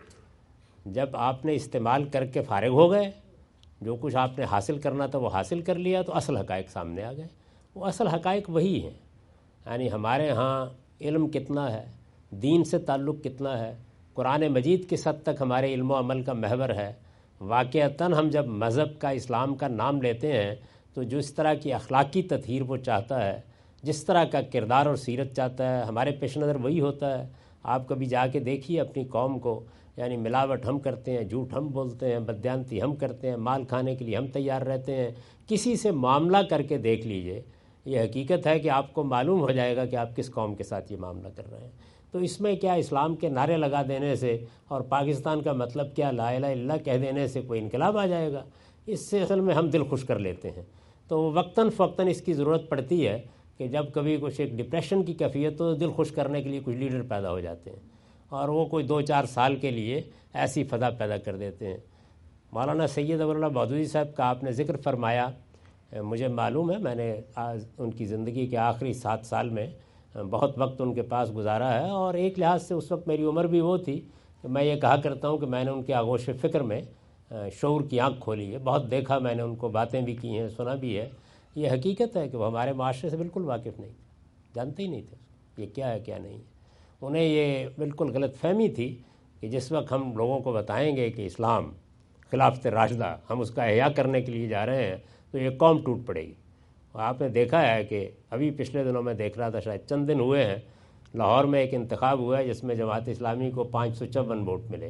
ہوں۔ جب آپ نے استعمال کر کے فارغ ہو گئے، جو کچھ آپ نے حاصل کرنا تھا وہ حاصل کر لیا، تو اصل حقائق سامنے آ گئے۔ وہ اصل حقائق وہی ہیں، یعنی ہمارے ہاں علم کتنا ہے، دین سے تعلق کتنا ہے، قرآن مجید کس حد تک ہمارے علم و عمل کا محور ہے۔ واقعتاً ہم جب مذہب کا، اسلام کا نام لیتے ہیں تو جو اس طرح کی اخلاقی تطہیر وہ چاہتا ہے، جس طرح کا کردار اور سیرت چاہتا ہے، ہمارے پیش نظر وہی ہوتا ہے۔ آپ کبھی جا کے دیکھیے اپنی قوم کو، یعنی ملاوٹ ہم کرتے ہیں، جھوٹ ہم بولتے ہیں، بددیانتی ہم کرتے ہیں، مال کھانے کے لیے ہم تیار رہتے ہیں۔ کسی سے معاملہ کر کے دیکھ لیجئے، یہ حقیقت ہے کہ آپ کو معلوم ہو جائے گا کہ آپ کس قوم کے ساتھ یہ معاملہ کر رہے ہیں۔ تو اس میں کیا اسلام کے نعرے لگا دینے سے اور پاکستان کا مطلب کیا لا الہ الا اللہ کہہ دینے سے کوئی انقلاب آ جائے گا؟ اس سے اصل میں ہم دل خوش کر لیتے ہیں۔ تو وقتاً فوقتاً اس کی ضرورت پڑتی ہے کہ جب کبھی کچھ ایک ڈپریشن کی کیفیت تو دل خوش کرنے کے لیے کچھ لیڈر پیدا ہو جاتے ہیں، اور وہ کوئی 2-4 سال کے لیے ایسی فضا پیدا کر دیتے ہیں۔ مولانا سید ابواللہ مودودی صاحب کا آپ نے ذکر فرمایا، مجھے معلوم ہے، میں نے آج ان کی زندگی کے آخری 7 سال میں بہت وقت ان کے پاس گزارا ہے، اور ایک لحاظ سے اس وقت میری عمر بھی وہ تھی کہ میں یہ کہا کرتا ہوں کہ میں نے ان کے آغوش فکر میں شعور کی آنکھ کھولی ہے، بہت دیکھا میں نے ان کو، باتیں بھی کی ہیں، سنا بھی ہے۔ یہ حقیقت ہے کہ وہ ہمارے معاشرے سے بالکل واقف نہیں تھے، جانتے ہی نہیں تھے یہ کیا ہے کیا نہیں ہے۔ انہیں یہ بالکل غلط فہمی تھی کہ جس وقت ہم لوگوں کو بتائیں گے کہ اسلام خلافت راشدہ ہم اس کا احیاء کرنے کے لیے جا رہے ہیں تو یہ قوم ٹوٹ پڑے گی۔ اور آپ نے دیکھا ہے کہ ابھی پچھلے دنوں میں دیکھ رہا تھا، شاید چند دن ہوئے ہیں، لاہور میں ایک انتخاب ہوا ہے جس میں جماعت اسلامی کو 554 ووٹ ملے۔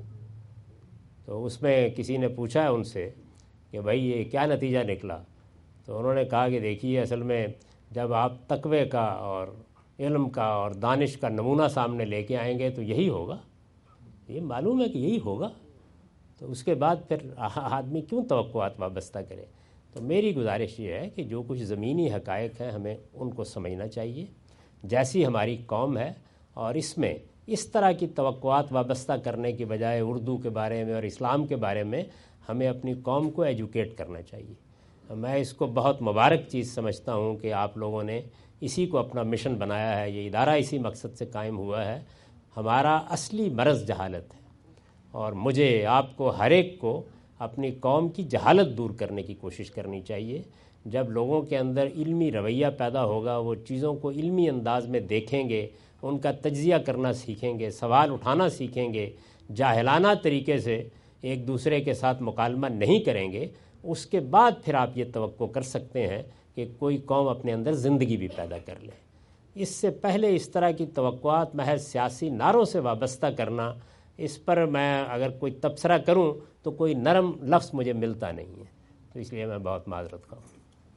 تو اس میں کسی نے پوچھا ہے ان سے کہ بھائی یہ کیا نتیجہ نکلا؟ تو انہوں نے کہا کہ دیکھیے اصل میں جب آپ تقوی کا اور علم کا اور دانش کا نمونہ سامنے لے کے آئیں گے تو یہی ہوگا، یہ معلوم ہے کہ یہی ہوگا، تو اس کے بعد پھر آدمی کیوں توقعات وابستہ کرے؟ تو میری گزارش یہ ہے کہ جو کچھ زمینی حقائق ہیں ہمیں ان کو سمجھنا چاہیے، جیسی ہماری قوم ہے، اور اس میں اس طرح کی توقعات وابستہ کرنے کی بجائے اردو کے بارے میں اور اسلام کے بارے میں ہمیں اپنی قوم کو ایجوکیٹ کرنا چاہیے۔ میں اس کو بہت مبارک چیز سمجھتا ہوں کہ آپ لوگوں نے اسی کو اپنا مشن بنایا ہے، یہ ادارہ اسی مقصد سے قائم ہوا ہے۔ ہمارا اصلی مرض جہالت ہے، اور مجھے، آپ کو، ہر ایک کو اپنی قوم کی جہالت دور کرنے کی کوشش کرنی چاہیے۔ جب لوگوں کے اندر علمی رویہ پیدا ہوگا، وہ چیزوں کو علمی انداز میں دیکھیں گے، ان کا تجزیہ کرنا سیکھیں گے، سوال اٹھانا سیکھیں گے، جاہلانہ طریقے سے ایک دوسرے کے ساتھ مکالمہ نہیں کریں گے، اس کے بعد پھر آپ یہ توقع کر سکتے ہیں کہ کوئی قوم اپنے اندر زندگی بھی پیدا کر لے۔ اس سے پہلے اس طرح کی توقعات محض سیاسی نعروں سے وابستہ کرنا، اس پر میں اگر کوئی تبصرہ کروں تو کوئی نرم لفظ مجھے ملتا نہیں ہے، تو اس لیے میں بہت معذرت خواہ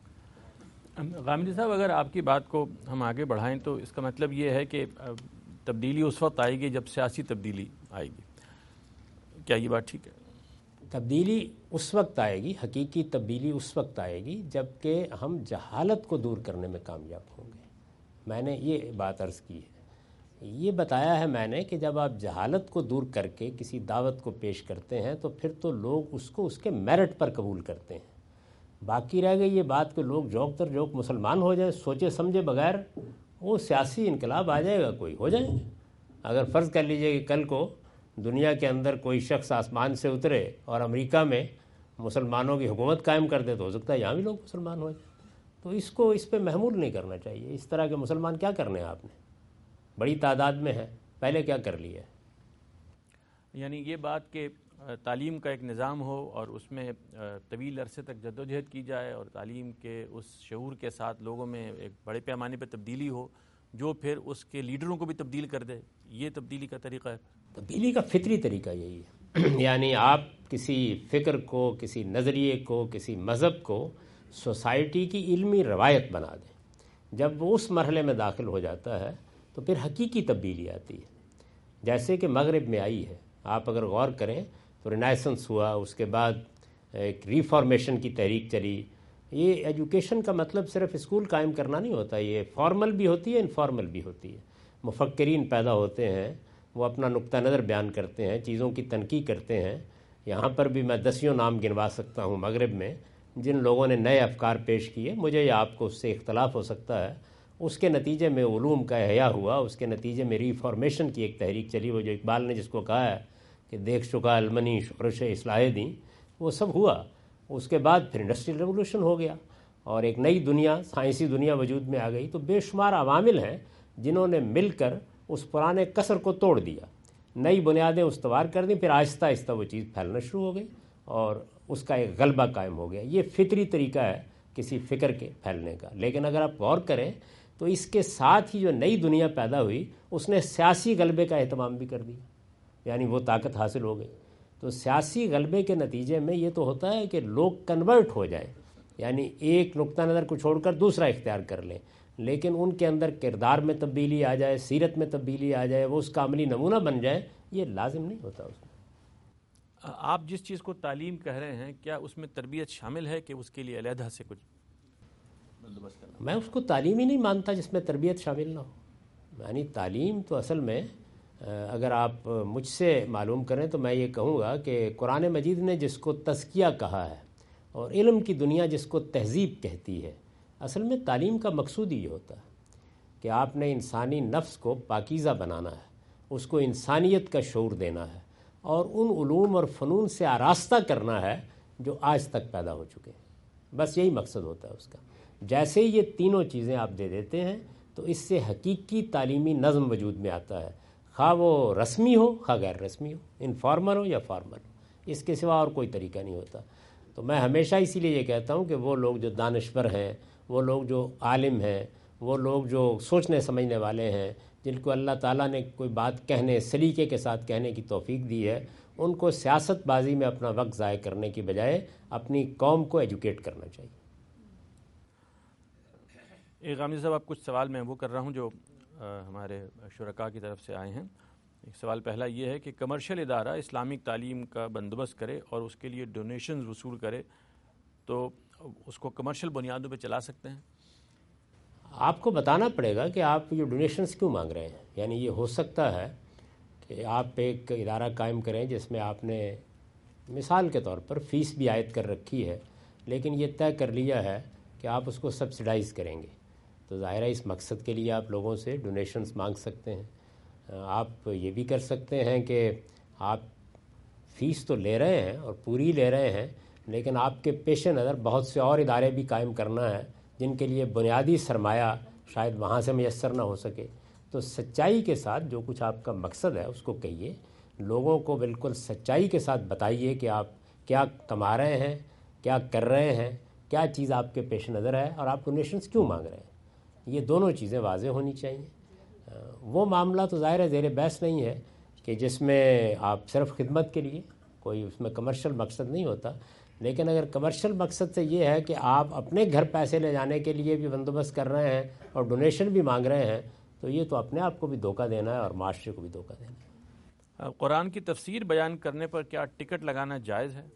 ہوں۔ غامدی صاحب، اگر آپ کی بات کو ہم آگے بڑھائیں تو اس کا مطلب یہ ہے کہ تبدیلی اس وقت آئے گی جب سیاسی تبدیلی آئے گی، کیا یہ بات ٹھیک ہے؟ تبدیلی اس وقت آئے گی، حقیقی تبدیلی اس وقت آئے گی جب کہ ہم جہالت کو دور کرنے میں کامیاب ہوں گے۔ میں نے یہ بات عرض کی ہے، یہ بتایا ہے میں نے کہ جب آپ جہالت کو دور کر کے کسی دعوت کو پیش کرتے ہیں تو پھر تو لوگ اس کو اس کے میرٹ پر قبول کرتے ہیں۔ باقی رہ گئی یہ بات کہ لوگ جوک در جوک مسلمان ہو جائیں سوچے سمجھے بغیر، وہ سیاسی انقلاب آ جائے گا، کوئی ہو جائیں۔ اگر فرض کر لیجئے کہ کل کو دنیا کے اندر کوئی شخص آسمان سے اترے اور امریکہ میں مسلمانوں کی حکومت قائم کر دے تو ہو سکتا ہے یہاں بھی لوگ مسلمان ہو جائیں۔ تو اس کو اس پہ محمول نہیں کرنا چاہیے۔ اس طرح کے مسلمان کیا کرنے ہیں آپ نے؟ بڑی تعداد میں ہے، پہلے کیا کر لیا ہے؟ یعنی یہ بات کہ تعلیم کا ایک نظام ہو اور اس میں طویل عرصے تک جدوجہد کی جائے اور تعلیم کے اس شعور کے ساتھ لوگوں میں ایک بڑے پیمانے پہ تبدیلی ہو جو پھر اس کے لیڈروں کو بھی تبدیل کر دے، یہ تبدیلی کا طریقہ ہے؟ تبدیلی کا فطری طریقہ یہی ہے یعنی آپ کسی فکر کو، کسی نظریے کو، کسی مذہب کو سوسائٹی کی علمی روایت بنا دیں. جب وہ اس مرحلے میں داخل ہو جاتا ہے تو پھر حقیقی تبدیلی آتی ہے، جیسے کہ مغرب میں آئی ہے. آپ اگر غور کریں تو رینائسنس ہوا، اس کے بعد ایک ریفارمیشن کی تحریک چلی. یہ ایجوکیشن کا مطلب صرف اسکول قائم کرنا نہیں ہوتا، یہ فارمل بھی ہوتی ہے، انفارمل بھی ہوتی ہے. مفکرین پیدا ہوتے ہیں، وہ اپنا نقطہ نظر بیان کرتے ہیں، چیزوں کی تنقید کرتے ہیں. یہاں پر بھی میں دسیوں نام گنوا سکتا ہوں مغرب میں جن لوگوں نے نئے افکار پیش کیے. مجھے یا آپ کو اس سے اختلاف ہو سکتا ہے. اس کے نتیجے میں علوم کا احیاء ہوا، اس کے نتیجے میں ریفارمیشن کی ایک تحریک چلی، وہ جو اقبال نے جس کو کہا ہے کہ دیکھ چکا المنی شورش اصلاح دیں، وہ سب ہوا. اس کے بعد پھر انڈسٹریل ریولوشن ہو گیا اور ایک نئی دنیا، سائنسی دنیا وجود میں آ گئی. تو بے شمار عوامل ہیں جنہوں نے مل کر اس پرانے کسر کو توڑ دیا، نئی بنیادیں استوار کر دیں. پھر آہستہ آہستہ وہ چیز پھیلنا شروع ہو گئی اور اس کا ایک غلبہ قائم ہو گیا. یہ فطری طریقہ ہے کسی فکر کے پھیلنے کا. لیکن اگر آپ غور کریں تو اس کے ساتھ ہی جو نئی دنیا پیدا ہوئی اس نے سیاسی غلبے کا اہتمام بھی کر دیا، یعنی وہ طاقت حاصل ہو گئی. تو سیاسی غلبے کے نتیجے میں یہ تو ہوتا ہے کہ لوگ کنورٹ ہو جائیں، یعنی ایک نقطہ نظر کو چھوڑ کر دوسرا اختیار کر لیں، لیکن ان کے اندر کردار میں تبدیلی آ جائے، سیرت میں تبدیلی آ جائے، وہ اس کا عملی نمونہ بن جائے، یہ لازم نہیں ہوتا اس میں. آپ جس چیز کو تعلیم کہہ رہے ہیں، کیا اس میں تربیت شامل ہے کہ اس کے لیے علیحدہ سے کچھ بندوبست کرنا؟ میں اس کو تعلیم ہی نہیں مانتا جس میں تربیت شامل نہ ہو. یعنی تعلیم تو اصل میں اگر آپ مجھ سے معلوم کریں تو میں یہ کہوں گا کہ قرآن مجید نے جس کو تزکیہ کہا ہے اور علم کی دنیا جس کو تہذیب کہتی ہے، اصل میں تعلیم کا مقصود ہی یہ ہوتا ہے کہ آپ نے انسانی نفس کو پاکیزہ بنانا ہے، اس کو انسانیت کا شعور دینا ہے اور ان علوم اور فنون سے آراستہ کرنا ہے جو آج تک پیدا ہو چکے ہیں. بس یہی مقصد ہوتا ہے اس کا. جیسے ہی یہ تینوں چیزیں آپ دے دیتے ہیں تو اس سے حقیقی تعلیمی نظم وجود میں آتا ہے، خواہ وہ رسمی ہو خواہ غیر رسمی ہو، انفارمل ہو یا فارمل ہو. اس کے سوا اور کوئی طریقہ نہیں ہوتا. تو میں ہمیشہ اسی لیے یہ کہتا ہوں کہ وہ لوگ جو دانشور ہیں، وہ لوگ جو عالم ہیں، وہ لوگ جو سوچنے سمجھنے والے ہیں، جن کو اللہ تعالیٰ نے کوئی بات کہنے، سلیقے کے ساتھ کہنے کی توفیق دی ہے، ان کو سیاست بازی میں اپنا وقت ضائع کرنے کی بجائے اپنی قوم کو ایجوکیٹ کرنا چاہیے. غامدی صاحب، آپ کچھ سوال میں وہ کر رہا ہوں جو ہمارے شرکاء کی طرف سے آئے ہیں. ایک سوال پہلا یہ ہے کہ کمرشل ادارہ اسلامک تعلیم کا بندوبست کرے اور اس کے لیے ڈونیشنز وصول کرے تو اس کو کمرشل بنیادوں پہ چلا سکتے ہیں؟ آپ کو بتانا پڑے گا کہ آپ یہ ڈونیشنز کیوں مانگ رہے ہیں. یعنی یہ ہو سکتا ہے کہ آپ ایک ادارہ قائم کریں جس میں آپ نے مثال کے طور پر فیس بھی عائد کر رکھی ہے، لیکن یہ طے کر لیا ہے کہ آپ اس کو سبسڈائز کریں گے. تو ظاہر ہے اس مقصد کے لیے آپ لوگوں سے ڈونیشنز مانگ سکتے ہیں. آپ یہ بھی کر سکتے ہیں کہ آپ فیس تو لے رہے ہیں اور پوری لے رہے ہیں، لیکن آپ کے پیش نظر بہت سے اور ادارے بھی قائم کرنا ہے جن کے لیے بنیادی سرمایہ شاید وہاں سے میسر نہ ہو سکے. تو سچائی کے ساتھ جو کچھ آپ کا مقصد ہے اس کو کہیے، لوگوں کو بالکل سچائی کے ساتھ بتائیے کہ آپ کیا کما رہے ہیں، کیا کر رہے ہیں، کیا چیز آپ کے پیش نظر ہے اور آپ ڈونیشنز کیوں مانگ رہے ہیں. یہ دونوں چیزیں واضح ہونی چاہیے. وہ معاملہ تو ظاہر ہے زیر بحث نہیں ہے کہ جس میں آپ صرف خدمت کے لیے، کوئی اس میں کمرشل مقصد نہیں ہوتا. لیکن اگر کمرشل مقصد سے یہ ہے کہ آپ اپنے گھر پیسے لے جانے کے لیے بھی بندوبست کر رہے ہیں اور ڈونیشن بھی مانگ رہے ہیں تو یہ تو اپنے آپ کو بھی دھوکہ دینا ہے اور معاشرے کو بھی دھوکہ دینا ہے. قرآن کی تفسیر بیان کرنے پر کیا ٹکٹ لگانا جائز ہے؟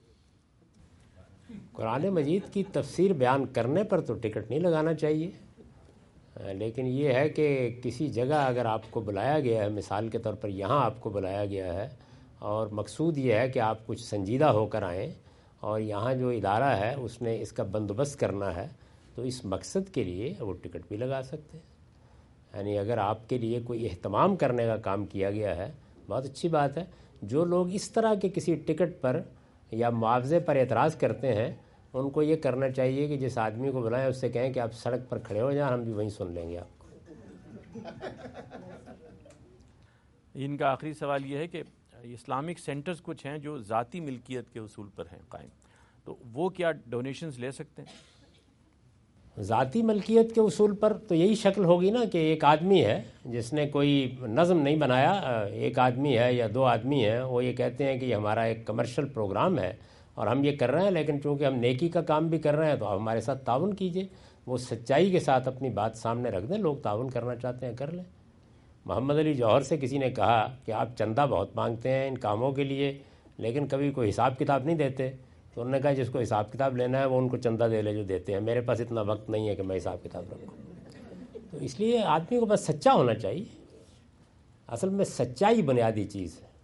قرآن مجید کی تفسیر بیان کرنے پر تو ٹکٹ نہیں لگانا چاہیے، لیکن یہ ہے کہ کسی جگہ اگر آپ کو بلایا گیا ہے، مثال کے طور پر یہاں آپ کو بلایا گیا ہے اور مقصود یہ ہے کہ آپ کچھ سنجیدہ ہو کر آئیں اور یہاں جو ادارہ ہے اس نے اس کا بندوبست کرنا ہے، تو اس مقصد کے لیے وہ ٹکٹ بھی لگا سکتے ہیں. یعنی اگر آپ کے لیے کوئی اہتمام کرنے کا کام کیا گیا ہے، بہت اچھی بات ہے. جو لوگ اس طرح کے کسی ٹکٹ پر یا معاوضے پر اعتراض کرتے ہیں ان کو یہ کرنا چاہیے کہ جس آدمی کو بلائیں اس سے کہیں کہ آپ سڑک پر کھڑے ہو جائیں، ہم بھی وہیں سن لیں گے آپ کو. ان کا آخری سوال یہ ہے کہ اسلامک سینٹرز کچھ ہیں جو ذاتی ملکیت کے اصول پر ہیں قائم، تو وہ کیا ڈونیشنز لے سکتے ہیں؟ ذاتی ملکیت کے اصول پر تو یہی شکل ہوگی نا کہ ایک آدمی ہے جس نے کوئی نظم نہیں بنایا، ایک آدمی ہے یا دو آدمی ہیں، وہ یہ کہتے ہیں کہ یہ ہمارا ایک کمرشل پروگرام ہے اور ہم یہ کر رہے ہیں، لیکن چونکہ ہم نیکی کا کام بھی کر رہے ہیں تو آپ ہمارے ساتھ تعاون کیجئے۔ وہ سچائی کے ساتھ اپنی بات سامنے رکھ دیں، لوگ تعاون کرنا چاہتے ہیں کر لیں۔ محمد علی جوہر سے کسی نے کہا کہ آپ چندہ بہت مانگتے ہیں ان کاموں کے لیے لیکن کبھی کوئی حساب کتاب نہیں دیتے، تو انہوں نے کہا جس کو حساب کتاب لینا ہے وہ ان کو چندہ دے لے جو دیتے ہیں، میرے پاس اتنا وقت نہیں ہے کہ میں حساب کتاب رکھوں۔ تو اس لیے آدمی کو بس سچا ہونا چاہیے، اصل میں سچائی بنیادی چیز ہے۔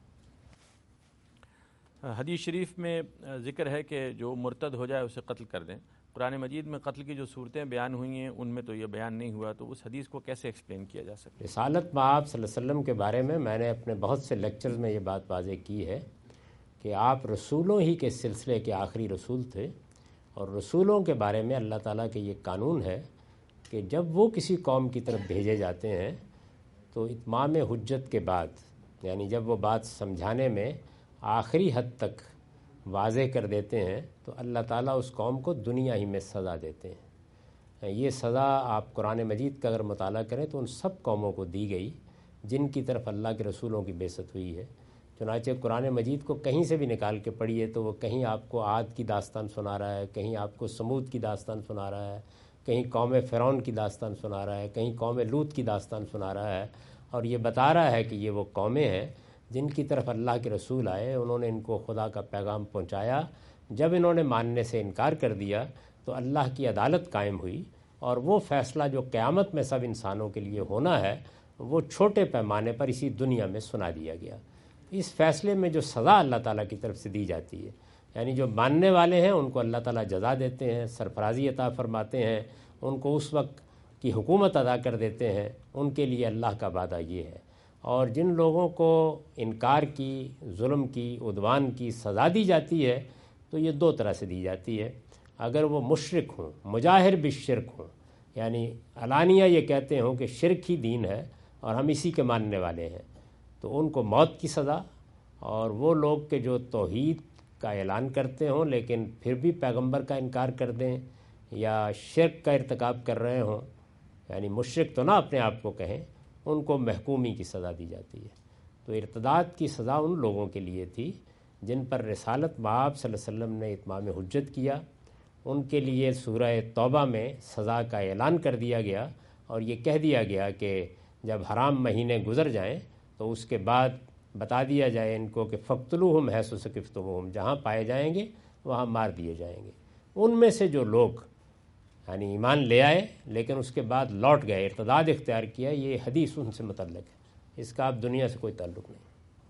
حدیث شریف میں ذکر ہے کہ جو مرتد ہو جائے اسے قتل کر دیں، قرآن مجید میں قتل کی جو صورتیں بیان ہوئی ہیں ان میں تو یہ بیان نہیں ہوا، تو اس حدیث کو کیسے ایکسپلین کیا جا سکتا ہے؟ رسالت مآب صلی اللہ علیہ وسلم کے بارے میں نے اپنے بہت سے لیکچرز میں یہ بات واضح کی ہے کہ آپ رسولوں ہی کے سلسلے کے آخری رسول تھے، اور رسولوں کے بارے میں اللہ تعالیٰ کے یہ قانون ہے کہ جب وہ کسی قوم کی طرف بھیجے جاتے ہیں تو اتمام حجت کے بعد، یعنی جب وہ بات سمجھانے میں آخری حد تک واضح کر دیتے ہیں تو اللہ تعالیٰ اس قوم کو دنیا ہی میں سزا دیتے ہیں۔ یہ سزا آپ قرآن مجید کا اگر مطالعہ کریں تو ان سب قوموں کو دی گئی جن کی طرف اللہ کے رسولوں کی بعثت ہوئی ہے۔ چنانچہ قرآن مجید کو کہیں سے بھی نکال کے پڑھیے تو وہ کہیں آپ کو عاد کی داستان سنا رہا ہے، کہیں آپ کو سمود کی داستان سنا رہا ہے، کہیں قوم فرعون کی داستان سنا رہا ہے، کہیں قوم لوط کی داستان سنا رہا ہے، اور یہ بتا رہا ہے کہ یہ وہ قومیں ہیں جن کی طرف اللہ کے رسول آئے، انہوں نے ان کو خدا کا پیغام پہنچایا، جب انہوں نے ماننے سے انکار کر دیا تو اللہ کی عدالت قائم ہوئی، اور وہ فیصلہ جو قیامت میں سب انسانوں کے لیے ہونا ہے وہ چھوٹے پیمانے پر اسی دنیا میں سنا دیا گیا۔ اس فیصلے میں جو سزا اللہ تعالیٰ کی طرف سے دی جاتی ہے، یعنی جو ماننے والے ہیں ان کو اللہ تعالیٰ جزا دیتے ہیں، سرفرازی عطا فرماتے ہیں، ان کو اس وقت کی حکومت ادا کر دیتے ہیں، ان کے لیے اللہ کا وعدہ یہ ہے۔ اور جن لوگوں کو انکار کی، ظلم کی، عدوان کی سزا دی جاتی ہے تو یہ دو طرح سے دی جاتی ہے۔ اگر وہ مشرک ہوں، مجاہر بالشرک ہوں، یعنی علانیہ یہ کہتے ہوں کہ شرک ہی دین ہے اور ہم اسی کے ماننے والے ہیں، تو ان کو موت کی سزا، اور وہ لوگ کہ جو توحید کا اعلان کرتے ہوں لیکن پھر بھی پیغمبر کا انکار کر دیں یا شرک کا ارتکاب کر رہے ہوں، یعنی مشرک تو نہ اپنے آپ کو کہیں، ان کو محکومی کی سزا دی جاتی ہے۔ تو ارتداد کی سزا ان لوگوں کے لیے تھی جن پر رسالت مآب صلی اللہ علیہ وسلم نے اتمام حجت کیا، ان کے لیے سورہ توبہ میں سزا کا اعلان کر دیا گیا، اور یہ کہہ دیا گیا کہ جب حرام مہینے گزر جائیں تو اس کے بعد بتا دیا جائے ان کو کہ فقتلوہم حیث ثقفتموہم، جہاں پائے جائیں گے وہاں مار دیے جائیں گے۔ ان میں سے جو لوگ یعنی ایمان لے آئے لیکن اس کے بعد لوٹ گئے، ارتداد اختیار کیا، یہ حدیث ان سے متعلق ہے، اس کا اب دنیا سے کوئی تعلق نہیں۔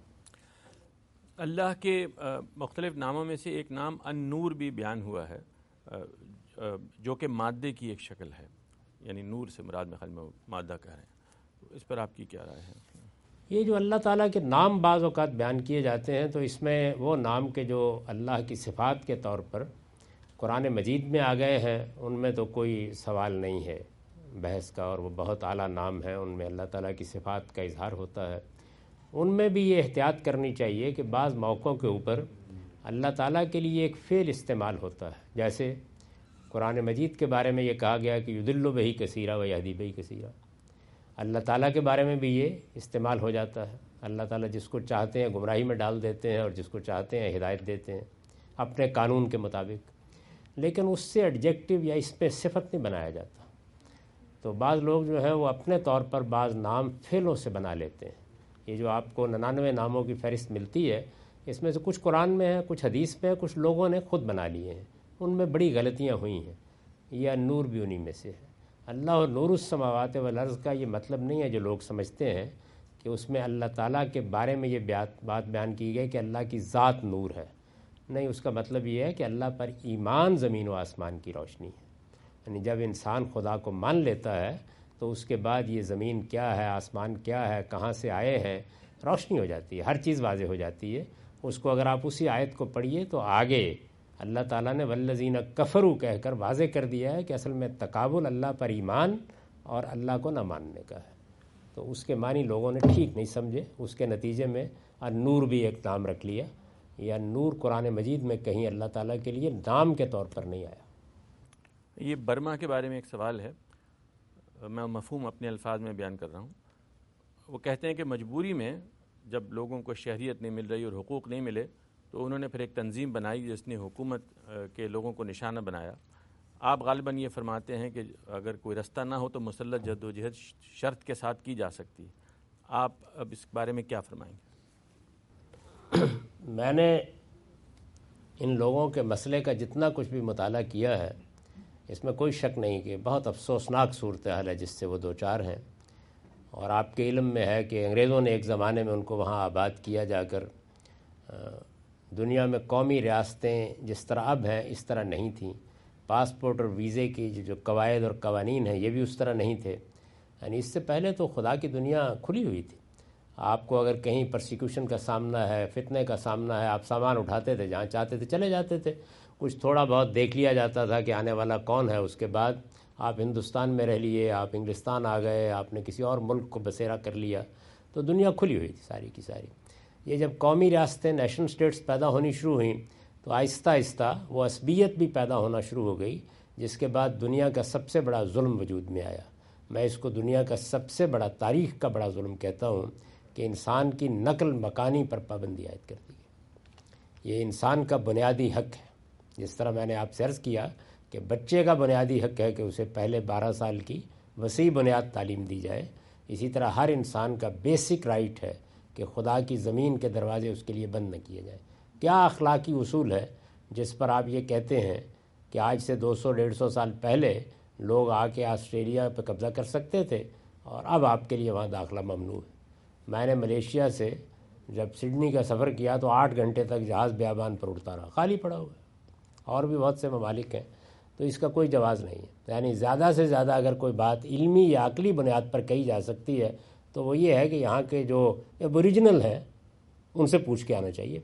اللہ کے مختلف ناموں میں سے ایک نام النور بھی بیان ہوا ہے، جو کہ مادے کی ایک شکل ہے، یعنی نور سے مراد میں خیال میں مادہ کہہ رہے ہیں، تو اس پر آپ کی کیا رائے ہے؟ یہ جو اللہ تعالیٰ کے نام بعض اوقات بیان کیے جاتے ہیں تو اس میں وہ نام کے جو اللہ کی صفات کے طور پر قرآن مجید میں آ گئے ہیں ان میں تو کوئی سوال نہیں ہے بحث کا، اور وہ بہت اعلیٰ نام ہیں، ان میں اللہ تعالیٰ کی صفات کا اظہار ہوتا ہے۔ ان میں بھی یہ احتیاط کرنی چاہیے کہ بعض موقعوں کے اوپر اللہ تعالیٰ کے لیے ایک فعل استعمال ہوتا ہے، جیسے قرآن مجید کے بارے میں یہ کہا گیا کہ یضل بہ کثیرا ویہدی بہ کثیرا۔ اللہ تعالیٰ کے بارے میں بھی یہ استعمال ہو جاتا ہے، اللہ تعالیٰ جس کو چاہتے ہیں گمراہی میں ڈال دیتے ہیں اور جس کو چاہتے ہیں ہدایت دیتے ہیں اپنے قانون کے مطابق، لیکن اس سے ایڈجیکٹو یا اس پہ صفت نہیں بنایا جاتا۔ تو بعض لوگ جو ہیں وہ اپنے طور پر بعض نام فعلوں سے بنا لیتے ہیں۔ یہ جو آپ کو 99 ناموں کی فہرست ملتی ہے، اس میں سے کچھ قرآن میں ہے، کچھ حدیث میں ہے، کچھ لوگوں نے خود بنا لیے ہیں، ان میں بڑی غلطیاں ہوئی ہیں، یہ نور بھی انہی میں سے ہے۔ اللہ اور نور السماوات والارض کا یہ مطلب نہیں ہے جو لوگ سمجھتے ہیں کہ اس میں اللہ تعالیٰ کے بارے میں یہ بات بیان کی گئی کہ اللہ کی ذات نور ہے، نہیں، اس کا مطلب یہ ہے کہ اللہ پر ایمان زمین و آسمان کی روشنی ہے۔ یعنی جب انسان خدا کو مان لیتا ہے تو اس کے بعد یہ زمین کیا ہے، آسمان کیا ہے، کہاں سے آئے ہیں، روشنی ہو جاتی ہے، ہر چیز واضح ہو جاتی ہے۔ اس کو اگر آپ اسی آیت کو پڑھیے تو آگے اللہ تعالیٰ نے والذین کفروا کہہ کر واضح کر دیا ہے کہ اصل میں تقابل اللہ پر ایمان اور اللہ کو نہ ماننے کا ہے۔ تو اس کے معنی لوگوں نے ٹھیک نہیں سمجھے. اس کے نتیجے میں النور بھی ایک نام رکھ لیا. یا نور قرآن مجید میں کہیں اللہ تعالیٰ کے لیے نام کے طور پر نہیں آیا. یہ برما کے بارے میں ایک سوال ہے، میں مفہوم اپنے الفاظ میں بیان کر رہا ہوں. وہ کہتے ہیں کہ مجبوری میں جب لوگوں کو شہریت نہیں مل رہی اور حقوق نہیں ملے تو انہوں نے پھر ایک تنظیم بنائی جس نے حکومت کے لوگوں کو نشانہ بنایا. آپ غالباً یہ فرماتے ہیں کہ اگر کوئی رستہ نہ ہو تو مسلح جد و جہد شرط کے ساتھ کی جا سکتی ہے. آپ اب اس بارے میں کیا فرمائیں گے؟ میں نے ان لوگوں کے مسئلے کا جتنا کچھ بھی مطالعہ کیا ہے اس میں کوئی شک نہیں کہ بہت افسوسناک صورتحال ہے جس سے وہ دوچار ہیں. اور آپ کے علم میں ہے کہ انگریزوں نے ایک زمانے میں ان کو وہاں آباد کیا جا کر. دنیا میں قومی ریاستیں جس طرح اب ہیں اس طرح نہیں تھیں. پاسپورٹ اور ویزے کی جو قواعد اور قوانین ہیں یہ بھی اس طرح نہیں تھے. یعنی اس سے پہلے تو خدا کی دنیا کھلی ہوئی تھی. آپ کو اگر کہیں پرسیکیوشن کا سامنا ہے، فتنے کا سامنا ہے، آپ سامان اٹھاتے تھے، جہاں چاہتے تھے چلے جاتے تھے. کچھ تھوڑا بہت دیکھ لیا جاتا تھا کہ آنے والا کون ہے. اس کے بعد آپ ہندوستان میں رہ لیے، آپ انگلستان آ گئے، آپ نے کسی اور ملک کو بسیرا کر لیا. تو دنیا کھلی ہوئی تھی ساری کی ساری. یہ جب قومی ریاستیں نیشنل اسٹیٹس پیدا ہونی شروع ہوئیں تو آہستہ آہستہ وہ عصبیت بھی پیدا ہونا شروع ہو گئی، جس کے بعد دنیا کا سب سے بڑا ظلم وجود میں آیا. میں اس کو دنیا کا سب سے بڑا، تاریخ کا بڑا ظلم کہتا ہوں کہ انسان کی نقل مکانی پر پابندی عائد کر دی ہے. یہ انسان کا بنیادی حق ہے. جس طرح میں نے آپ سے عرض کیا کہ بچے کا بنیادی حق ہے کہ اسے پہلے 12 سال کی وسیع بنیاد تعلیم دی جائے، اسی طرح ہر انسان کا بیسک رائٹ ہے کہ خدا کی زمین کے دروازے اس کے لیے بند نہ کیے جائیں. کیا اخلاقی اصول ہے جس پر آپ یہ کہتے ہیں کہ آج سے 200-150 سال پہلے لوگ آ کے آسٹریلیا پہ قبضہ کر سکتے تھے اور اب آپ کے لیے وہاں داخلہ ممنوع ہے؟ میں نے ملیشیا سے جب سڈنی کا سفر کیا تو 8 گھنٹے تک جہاز بیابان پر اڑتا رہا، خالی پڑا ہوا ہے. اور بھی بہت سے ممالک ہیں. تو اس کا کوئی جواز نہیں ہے. یعنی زیادہ سے زیادہ اگر کوئی بات علمی یا عقلی بنیاد پر کہی جا سکتی ہے تو وہ یہ ہے کہ یہاں کے جو اوریجنل ہیں ان سے پوچھ کے آنا چاہیے.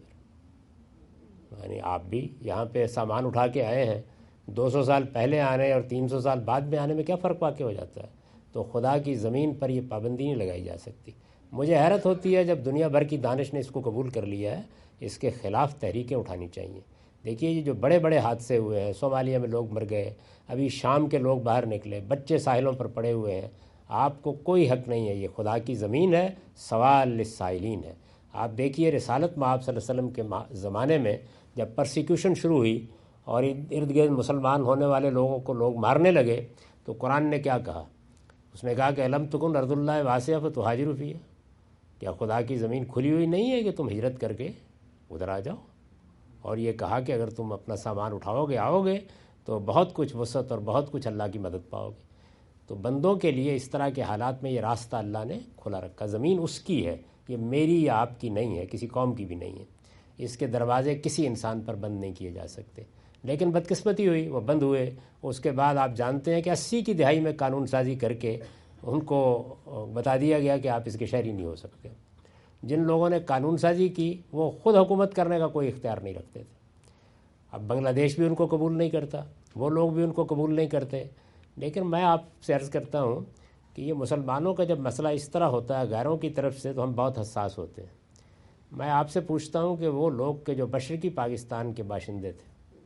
یعنی آپ بھی یہاں پہ سامان اٹھا کے آئے ہیں، 200 سال پہلے آنے اور 300 سال بعد میں آنے میں کیا فرق واقع ہو جاتا ہے؟ تو خدا کی زمین پر یہ پابندی نہیں لگائی جا سکتی. مجھے حیرت ہوتی ہے جب دنیا بھر کی دانش نے اس کو قبول کر لیا ہے. اس کے خلاف تحریکیں اٹھانی چاہیے. دیکھیے یہ جو بڑے بڑے حادثے ہوئے ہیں، صومالیہ میں لوگ مر گئے، ابھی شام کے لوگ باہر نکلے، بچے ساحلوں پر پڑے ہوئے ہیں. آپ کو کوئی حق نہیں ہے. یہ خدا کی زمین ہے، سوال للسائلین ہے. آپ دیکھیے رسالت مآب صلی اللہ علیہ وسلم کے زمانے میں جب پرسیکیوشن شروع ہوئی اور ارد گرد مسلمان ہونے والے لوگوں کو لوگ مارنے لگے تو قرآن نے کیا کہا؟ اس نے کہا کہ الم تکن ارض اللہ واسعہ فتہاجروا فیہا. کیا خدا کی زمین کھلی ہوئی نہیں ہے کہ تم ہجرت کر کے ادھر آ جاؤ؟ اور یہ کہا کہ اگر تم اپنا سامان اٹھاؤ گے آؤ گے تو بہت کچھ وسعت اور بہت کچھ اللہ کی مدد پاؤ گے. تو بندوں کے لیے اس طرح کے حالات میں یہ راستہ اللہ نے کھلا رکھا. زمین اس کی ہے، یہ میری یا آپ کی نہیں ہے، کسی قوم کی بھی نہیں ہے. اس کے دروازے کسی انسان پر بند نہیں کیے جا سکتے. لیکن بدقسمتی ہوئی، وہ بند ہوئے. اس کے بعد آپ جانتے ہیں کہ 80 کی دہائی میں قانون سازی کر کے ان کو بتا دیا گیا کہ آپ اس کے شہری نہیں ہو سکتے. جن لوگوں نے قانون سازی کی وہ خود حکومت کرنے کا کوئی اختیار نہیں رکھتے تھے. اب بنگلہ دیش بھی ان کو قبول نہیں کرتا، وہ لوگ بھی ان کو قبول نہیں کرتے. لیکن میں آپ سے عرض کرتا ہوں کہ یہ مسلمانوں کا جب مسئلہ اس طرح ہوتا ہے غیروں کی طرف سے تو ہم بہت حساس ہوتے ہیں. میں آپ سے پوچھتا ہوں کہ وہ لوگ کہ جو مشرقی پاکستان کے باشندے تھے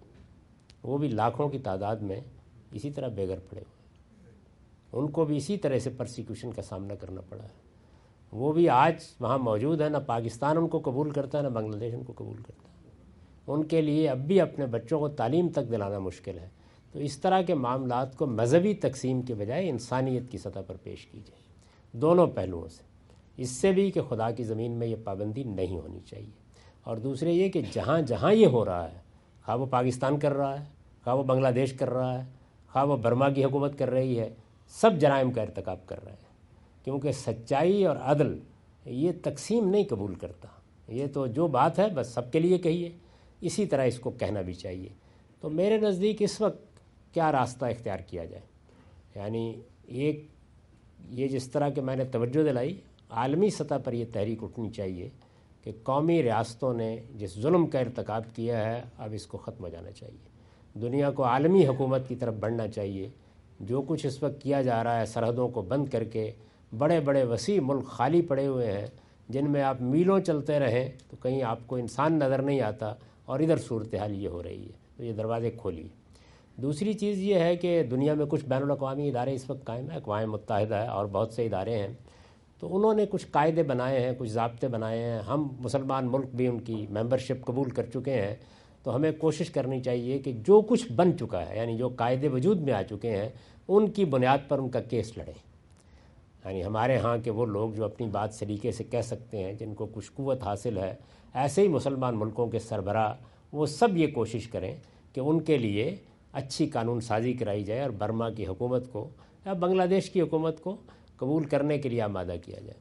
وہ بھی لاکھوں کی تعداد میں اسی طرح بے گھر پڑے ہوئے، ان کو بھی اسی طرح سے پرسیکیوشن کا سامنا کرنا پڑا ہے. وہ بھی آج وہاں موجود ہے. نہ پاکستان ان کو قبول کرتا ہے نہ بنگلہ دیش ان کو قبول کرتا ہے. ان کے لیے اب بھی اپنے بچوں کو تعلیم تک دلانا مشکل ہے. تو اس طرح کے معاملات کو مذہبی تقسیم کے بجائے انسانیت کی سطح پر پیش کیجیے دونوں پہلوؤں سے. اس سے بھی کہ خدا کی زمین میں یہ پابندی نہیں ہونی چاہیے، اور دوسرے یہ کہ جہاں جہاں یہ ہو رہا ہے، خواہ وہ پاکستان کر رہا ہے، خواہ وہ بنگلہ دیش کر رہا ہے، خواہ وہ برما کی حکومت کر رہی ہے، سب جرائم کا ارتکاب کر رہے ہیں. کیونکہ سچائی اور عدل یہ تقسیم نہیں قبول کرتا. یہ تو جو بات ہے بس سب کے لیے کہیے، اسی طرح اس کو کہنا بھی چاہیے. تو میرے نزدیک اس وقت کیا راستہ اختیار کیا جائے؟ یعنی ایک یہ جس طرح کہ میں نے توجہ دلائی، عالمی سطح پر یہ تحریک اٹھنی چاہیے کہ قومی ریاستوں نے جس ظلم کا ارتکاب کیا ہے اب اس کو ختم ہو جانا چاہیے. دنیا کو عالمی حکومت کی طرف بڑھنا چاہیے. جو کچھ اس وقت کیا جا رہا ہے سرحدوں کو بند کر کے بڑے بڑے وسیع ملک خالی پڑے ہوئے ہیں جن میں آپ میلوں چلتے رہیں تو کہیں آپ کو انسان نظر نہیں آتا، اور ادھر صورتحال یہ ہو رہی ہے، تو یہ دروازے کھولیے۔ دوسری چیز یہ ہے کہ دنیا میں کچھ بین الاقوامی ادارے اس وقت قائم ہیں، اقوام متحدہ ہے اور بہت سے ادارے ہیں، تو انہوں نے کچھ قاعدے بنائے ہیں، کچھ ضابطے بنائے ہیں، ہم مسلمان ملک بھی ان کی ممبرشپ قبول کر چکے ہیں، تو ہمیں کوشش کرنی چاہیے کہ جو کچھ بن چکا ہے، یعنی جو قاعدے وجود میں آ چکے ہیں، ان کی بنیاد پر ان کا کیس لڑیں۔ یعنی ہمارے ہاں کے وہ لوگ جو اپنی بات سلیقے سے کہہ سکتے ہیں، جن کو کچھ قوت حاصل ہے، ایسے ہی مسلمان ملکوں کے سربراہ وہ سب یہ کوشش کریں کہ ان کے لیے اچھی قانون سازی کرائی جائے اور برما کی حکومت کو یا بنگلہ دیش کی حکومت کو قبول کرنے کے لیے آمادہ کیا جائے۔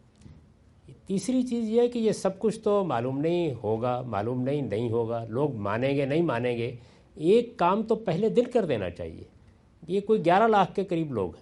تیسری چیز یہ ہے کہ یہ سب کچھ تو معلوم نہیں ہوگا، معلوم نہیں ہوگا، لوگ مانیں گے نہیں مانیں گے، ایک کام تو پہلے دل کر دینا چاہیے۔ یہ کوئی 11 لاکھ کے قریب لوگ ہیں،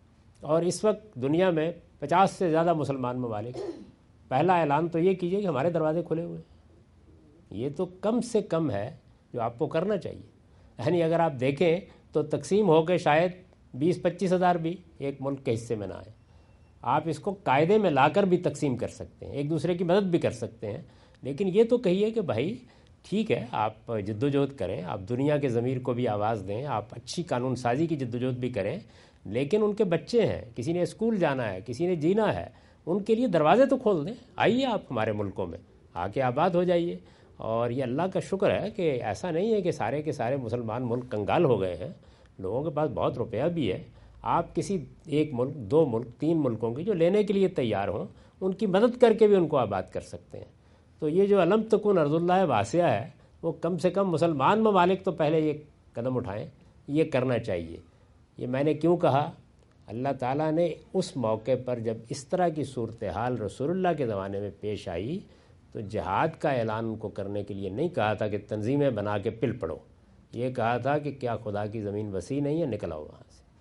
اور اس وقت دنیا میں 50 سے زیادہ مسلمان ممالک، پہلا اعلان تو یہ کیجئے کہ ہمارے دروازے کھلے ہوئے ہیں۔ یہ تو کم سے کم ہے جو آپ کو کرنا چاہیے۔ یعنی اگر آپ دیکھیں تو تقسیم ہو کے شاید 20-25 ہزار بھی ایک ملک کے حصے میں نہ آئے۔ آپ اس کو قاعدے میں لا کر بھی تقسیم کر سکتے ہیں، ایک دوسرے کی مدد بھی کر سکتے ہیں، لیکن یہ تو کہیے کہ بھائی ٹھیک ہے، آپ جدوجہد کریں، آپ دنیا کے ضمیر کو بھی آواز دیں، آپ اچھی قانون سازی کی جدوجہد بھی کریں، لیکن ان کے بچے ہیں، کسی نے اسکول جانا ہے، کسی نے جینا ہے، ان کے لیے دروازے تو کھول دیں۔ آئیے آپ ہمارے ملکوں میں آ کے آباد ہو جائیے۔ اور یہ اللہ کا شکر ہے کہ ایسا نہیں ہے کہ سارے کے سارے مسلمان ملک کنگال ہو گئے ہیں، لوگوں کے پاس بہت روپیہ بھی ہے۔ آپ کسی ایک ملک، 2 ملک، 3 ملکوں کی جو لینے کے لیے تیار ہوں، ان کی مدد کر کے بھی ان کو آباد کر سکتے ہیں۔ تو یہ جو علم تکن ارض اللہ واسعہ ہے، وہ کم سے کم مسلمان ممالک تو پہلے یہ قدم اٹھائیں، یہ کرنا چاہیے۔ یہ میں نے کیوں کہا؟ اللہ تعالیٰ نے اس موقع پر جب اس طرح کی صورتحال رسول اللہ کے زمانے میں پیش آئی تو جہاد کا اعلان ان کو کرنے کے لیے نہیں کہا تھا کہ تنظیمیں بنا کے پل پڑو، یہ کہا تھا کہ کیا خدا کی زمین وسیع نہیں ہے، نکل آؤ وہاں سے۔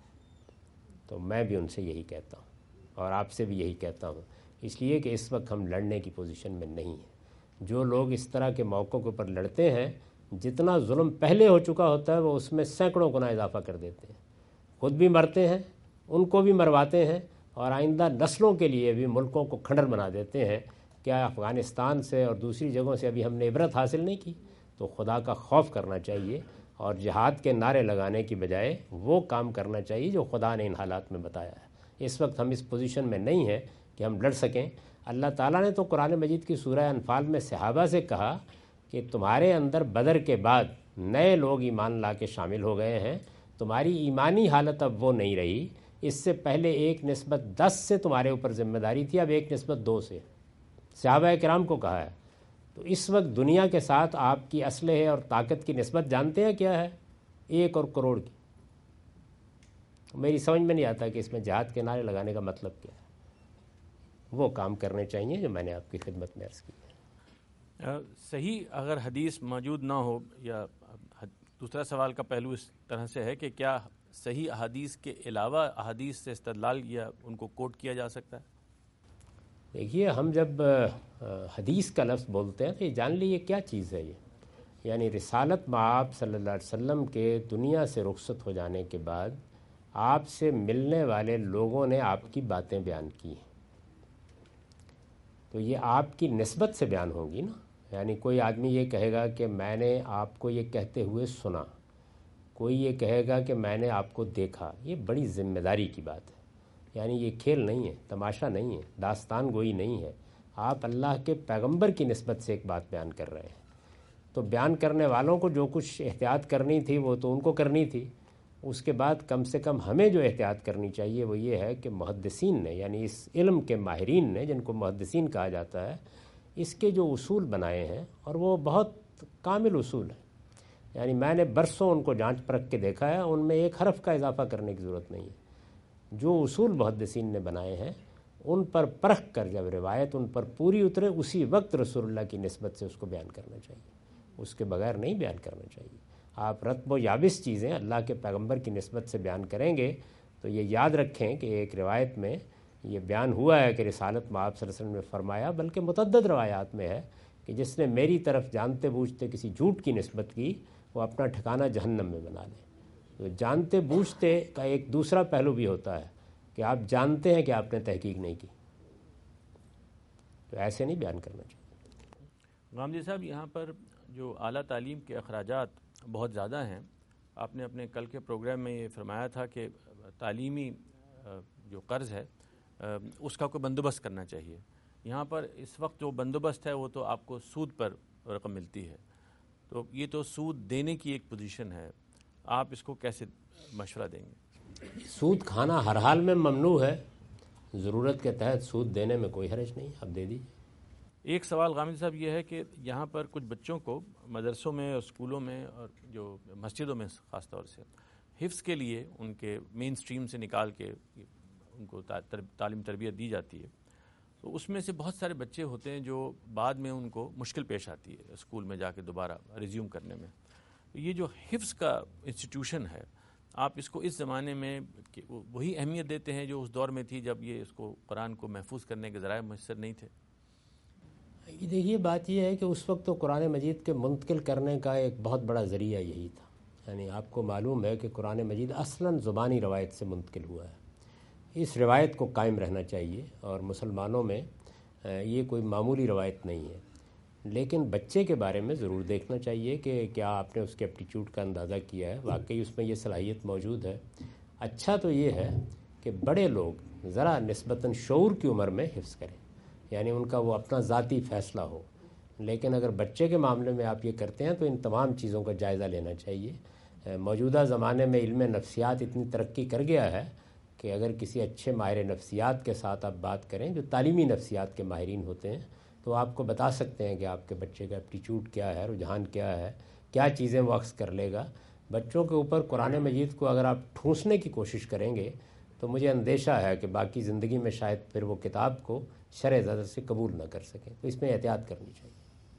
تو میں بھی ان سے یہی کہتا ہوں اور آپ سے بھی یہی کہتا ہوں، اس لیے کہ اس وقت ہم لڑنے کی پوزیشن میں نہیں ہیں۔ جو لوگ اس طرح کے موقعوں کے اوپر لڑتے ہیں، جتنا ظلم پہلے ہو چکا ہوتا ہے وہ اس میں سینکڑوں گنا اضافہ کر دیتے ہیں، خود بھی مرتے ہیں، ان کو بھی مرواتے ہیں، اور آئندہ نسلوں کے لیے بھی ملکوں کو کھنڈر بنا دیتے ہیں۔ کیا افغانستان سے اور دوسری جگہوں سے ابھی ہم نے عبرت حاصل نہیں کی؟ تو خدا کا خوف کرنا چاہیے اور جہاد کے نعرے لگانے کی بجائے وہ کام کرنا چاہیے جو خدا نے ان حالات میں بتایا ہے۔ اس وقت ہم اس پوزیشن میں نہیں ہیں کہ ہم لڑ سکیں۔ اللہ تعالیٰ نے تو قرآن مجید کی سورہ انفال میں صحابہ سے کہا کہ تمہارے اندر بدر کے بعد نئے لوگ ایمان لا کے شامل ہو گئے ہیں، تمہاری ایمانی حالت اب وہ نہیں رہی، اس سے پہلے 1:10 سے تمہارے اوپر ذمہ داری تھی، اب 1:2 سے صحابہ کرام کو کہا ہے۔ تو اس وقت دنیا کے ساتھ آپ کی اسلحے اور طاقت کی نسبت جانتے ہیں کیا ہے؟ 1 اور کروڑ کی۔ میری سمجھ میں نہیں آتا کہ اس میں جہاد کے نعرے لگانے کا مطلب کیا ہے۔ وہ کام کرنے چاہیے جو میں نے آپ کی خدمت میں عرض کی ہے۔ صحیح اگر حدیث موجود نہ ہو، یا دوسرا سوال کا پہلو اس طرح سے ہے کہ کیا صحیح احادیث کے علاوہ احادیث سے استدلال یا ان کو کوٹ کیا جا سکتا ہے؟ دیکھیے، ہم جب حدیث کا لفظ بولتے ہیں تو یہ جان لیے کیا چیز ہے یہ، یعنی رسالت مآب صلی اللہ علیہ وسلم کے دنیا سے رخصت ہو جانے کے بعد آپ سے ملنے والے لوگوں نے آپ کی باتیں بیان کی ہیں، تو یہ آپ کی نسبت سے بیان ہوگی نا۔ یعنی کوئی آدمی یہ کہے گا کہ میں نے آپ کو یہ کہتے ہوئے سنا، کوئی یہ کہے گا کہ میں نے آپ کو دیکھا، یہ بڑی ذمہ داری کی بات ہے۔ یعنی یہ کھیل نہیں ہے، تماشا نہیں ہے، داستان گوئی نہیں ہے، آپ اللہ کے پیغمبر کی نسبت سے ایک بات بیان کر رہے ہیں۔ تو بیان کرنے والوں کو جو کچھ احتیاط کرنی تھی وہ تو ان کو کرنی تھی، اس کے بعد کم سے کم ہمیں جو احتیاط کرنی چاہیے وہ یہ ہے کہ محدثین نے، یعنی اس علم کے ماہرین نے، جن کو محدثین کہا جاتا ہے، اس کے جو اصول بنائے ہیں، اور وہ بہت کامل اصول ہیں، یعنی میں نے برسوں ان کو جانچ پرکھ کے دیکھا ہے، ان میں ایک حرف کا اضافہ کرنے کی ضرورت نہیں ہے۔ جو اصول محدثین نے بنائے ہیں ان پر پرکھ کر جب روایت ان پر پوری اترے، اسی وقت رسول اللہ کی نسبت سے اس کو بیان کرنا چاہیے، اس کے بغیر نہیں بیان کرنا چاہیے۔ آپ رتب و یابس چیزیں اللہ کے پیغمبر کی نسبت سے بیان کریں گے تو یہ یاد رکھیں کہ ایک روایت میں یہ بیان ہوا ہے کہ رسالت مآب صلی اللہ علیہ وسلم نے فرمایا، بلکہ متعدد روایات میں ہے کہ جس نے میری طرف جانتے بوجھتے کسی جھوٹ کی نسبت کی وہ اپنا ٹھکانہ جہنم میں بنا لے۔ تو جانتے بوجھتے کا ایک دوسرا پہلو بھی ہوتا ہے کہ آپ جانتے ہیں کہ آپ نے تحقیق نہیں کی، تو ایسے نہیں بیان کرنا چاہیے۔ غامدی صاحب، یہاں پر جو اعلیٰ تعلیم کے اخراجات بہت زیادہ ہیں، آپ نے اپنے کل کے پروگرام میں یہ فرمایا تھا کہ تعلیمی جو قرض ہے اس کا کوئی بندوبست کرنا چاہیے۔ یہاں پر اس وقت جو بندوبست ہے وہ تو آپ کو سود پر رقم ملتی ہے، تو یہ تو سود دینے کی ایک پوزیشن ہے، آپ اس کو کیسے مشورہ دیں گے؟ سود کھانا ہر حال میں ممنوع ہے، ضرورت کے تحت سود دینے میں کوئی حرج نہیں، آپ دے دیجیے۔ ایک سوال غامدی صاحب یہ ہے کہ یہاں پر کچھ بچوں کو مدرسوں میں اور اسکولوں میں اور جو مسجدوں میں خاص طور سے حفظ کے لیے ان کے مین سٹریم سے نکال کے ان کو تعلیم تربیت دی جاتی ہے، تو اس میں سے بہت سارے بچے ہوتے ہیں جو بعد میں ان کو مشکل پیش آتی ہے اسکول میں جا کے دوبارہ ریزیوم کرنے میں۔ یہ جو حفظ کا انسٹیٹیوشن ہے، آپ اس کو اس زمانے میں وہی اہمیت دیتے ہیں جو اس دور میں تھی جب یہ اس کو قرآن کو محفوظ کرنے کے ذرائع میسر نہیں تھے؟ دیکھیے، بات یہ ہے کہ اس وقت تو قرآن مجید کے منتقل کرنے کا ایک بہت بڑا ذریعہ یہی تھا۔ یعنی آپ کو معلوم ہے کہ قرآن مجید اصلاً زبانی روایت سے منتقل ہوا ہے، اس روایت کو قائم رہنا چاہیے، اور مسلمانوں میں یہ کوئی معمولی روایت نہیں ہے۔ لیکن بچے کے بارے میں ضرور دیکھنا چاہیے کہ کیا آپ نے اس کے اپٹیچیوڈ کا اندازہ کیا ہے، واقعی اس میں یہ صلاحیت موجود ہے۔ اچھا تو یہ ہے کہ بڑے لوگ ذرا نسبتاً شعور کی عمر میں حفظ کریں، یعنی ان کا وہ اپنا ذاتی فیصلہ ہو۔ لیکن اگر بچے کے معاملے میں آپ یہ کرتے ہیں تو ان تمام چیزوں کا جائزہ لینا چاہیے۔ موجودہ زمانے میں علم نفسیات اتنی ترقی کر گیا ہے کہ اگر کسی اچھے ماہر نفسیات کے ساتھ آپ بات کریں جو تعلیمی نفسیات کے ماہرین ہوتے ہیں، تو آپ کو بتا سکتے ہیں کہ آپ کے بچے کا ایپٹیچیوڈ کیا ہے، رجحان کیا ہے، کیا چیزیں وہ اخذ کر لے گا۔ بچوں کے اوپر قرآن مجید کو اگر آپ ٹھونسنے کی کوشش کریں گے تو مجھے اندیشہ ہے کہ باقی زندگی میں شاید پھر وہ کتاب کو شرع زدر سے قبول نہ کر سکیں، تو اس میں احتیاط کرنی چاہیے۔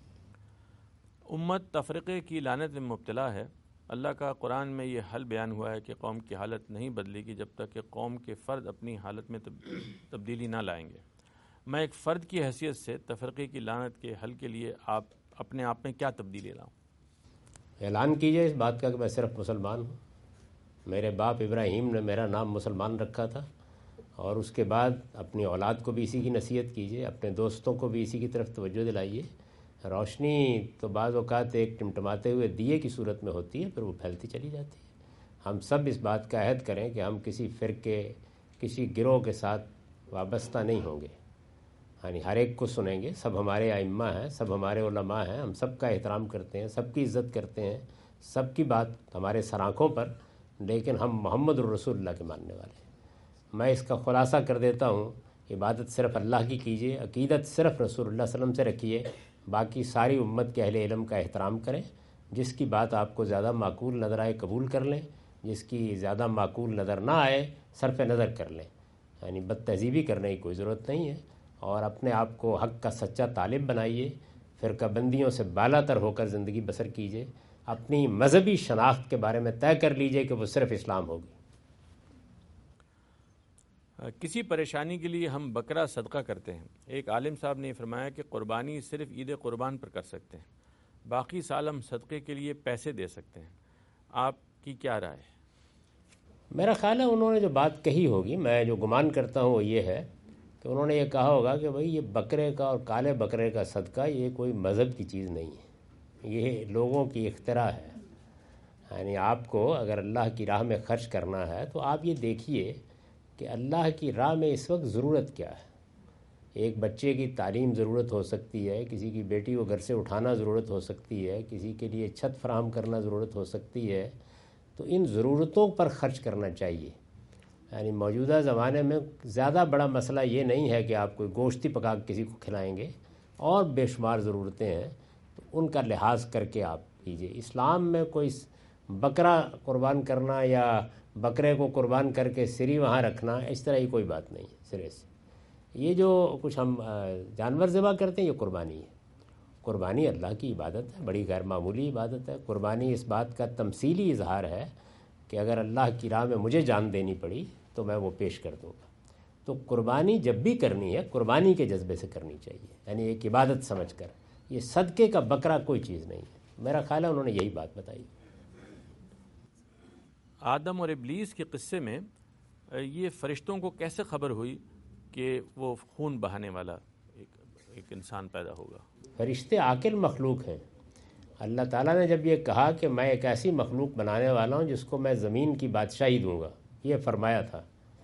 امت تفرقے کی لعنت میں مبتلا ہے۔ اللہ کا قرآن میں یہ حل بیان ہوا ہے کہ قوم کی حالت نہیں بدلے گی جب تک کہ قوم کے فرد اپنی حالت میں تبدیلی نہ لائیں گے۔ میں ایک فرد کی حیثیت سے تفرقے کی لعنت کے حل کے لیے آپ اپنے آپ میں کیا تبدیلی لاؤں؟ اعلان کیجئے اس بات کا کہ میں صرف مسلمان ہوں، میرے باپ ابراہیم نے میرا نام مسلمان رکھا تھا، اور اس کے بعد اپنی اولاد کو بھی اسی کی نصیحت کیجئے، اپنے دوستوں کو بھی اسی کی طرف توجہ دلائیے۔ روشنی تو بعض اوقات ایک ٹمٹماتے ہوئے دیے کی صورت میں ہوتی ہے، پھر وہ پھیلتی چلی جاتی ہے۔ ہم سب اس بات کا عہد کریں کہ ہم کسی فرقے، کسی گروہ کے ساتھ وابستہ نہیں ہوں گے، یعنی ہر ایک کو سنیں گے۔ سب ہمارے ائمہ ہیں، سب ہمارے علماء ہیں، ہم سب کا احترام کرتے ہیں، سب کی عزت کرتے ہیں، سب کی بات ہمارے سر آنکھوں پر، لیکن ہم محمد الرسول اللہ کے ماننے والے ہیں۔ میں اس کا خلاصہ کر دیتا ہوں، عبادت صرف اللہ کی کیجیے، عقیدت صرف رسول اللہ صلی اللہ علیہ وسلم سے رکھیے، باقی ساری امت کے اہل علم کا احترام کریں، جس کی بات آپ کو زیادہ معقول نظر آئے قبول کر لیں، جس کی زیادہ معقول نظر نہ آئے صرف نظر کر لیں، یعنی بد تہذیبی کرنے کی کوئی ضرورت نہیں ہے، اور اپنے آپ کو حق کا سچا طالب بنائیے، فرقہ بندیوں سے بالا تر ہو کر زندگی بسر کیجیے، اپنی مذہبی شناخت کے بارے میں طے کر لیجیے کہ وہ صرف اسلام ہوگی۔ کسی پریشانی کے لیے ہم بکرا صدقہ کرتے ہیں۔ ایک عالم صاحب نے فرمایا کہ قربانی صرف عید قربان پر کر سکتے ہیں، باقی سال ہم صدقے کے لیے پیسے دے سکتے ہیں۔ آپ کی کیا رائے ہے؟ میرا خیال ہے انہوں نے جو بات کہی ہوگی، میں جو گمان کرتا ہوں وہ یہ ہے کہ انہوں نے یہ کہا ہوگا کہ بھئی یہ بکرے کا اور کالے بکرے کا صدقہ یہ کوئی مذہب کی چیز نہیں ہے، یہ لوگوں کی اختراع ہے۔ یعنی آپ کو اگر اللہ کی راہ میں خرچ کرنا ہے تو آپ یہ دیکھیے کہ اللہ کی راہ میں اس وقت ضرورت کیا ہے۔ ایک بچے کی تعلیم ضرورت ہو سکتی ہے، کسی کی بیٹی کو گھر سے اٹھانا ضرورت ہو سکتی ہے، کسی کے لیے چھت فراہم کرنا ضرورت ہو سکتی ہے، تو ان ضرورتوں پر خرچ کرنا چاہیے۔ یعنی موجودہ زمانے میں زیادہ بڑا مسئلہ یہ نہیں ہے کہ آپ کوئی گوشتی پکا کے کسی کو کھلائیں گے، اور بے شمار ضرورتیں ہیں، تو ان کا لحاظ کر کے آپ کیجیے۔ اسلام میں کوئی بکرا قربان کرنا یا بکرے کو قربان کر کے سری وہاں رکھنا، اس طرح کی کوئی بات نہیں ہے سرے سے۔ یہ جو کچھ ہم جانور ذبح کرتے ہیں یہ قربانی ہے۔ قربانی اللہ کی عبادت ہے، بڑی غیر معمولی عبادت ہے۔ قربانی اس بات کا تمثیلی اظہار ہے کہ اگر اللہ کی راہ میں مجھے جان دینی پڑی تو میں وہ پیش کر دوں گا۔ تو قربانی جب بھی کرنی ہے قربانی کے جذبے سے کرنی چاہیے، یعنی ایک عبادت سمجھ کر۔ یہ صدقے کا بکرا کوئی چیز نہیں ہے۔ میرا خیال ہے انہوں نے یہی بات بتائی۔ آدم اور ابلیس کے قصے میں یہ فرشتوں کو کیسے خبر ہوئی کہ وہ خون بہانے والا ایک انسان پیدا ہوگا؟ فرشتے عاقل مخلوق ہیں. اللہ تعالیٰ نے جب یہ کہا کہ میں ایک ایسی مخلوق بنانے والا ہوں جس کو میں زمین کی بادشاہی دوں گا، یہ فرمایا تھا،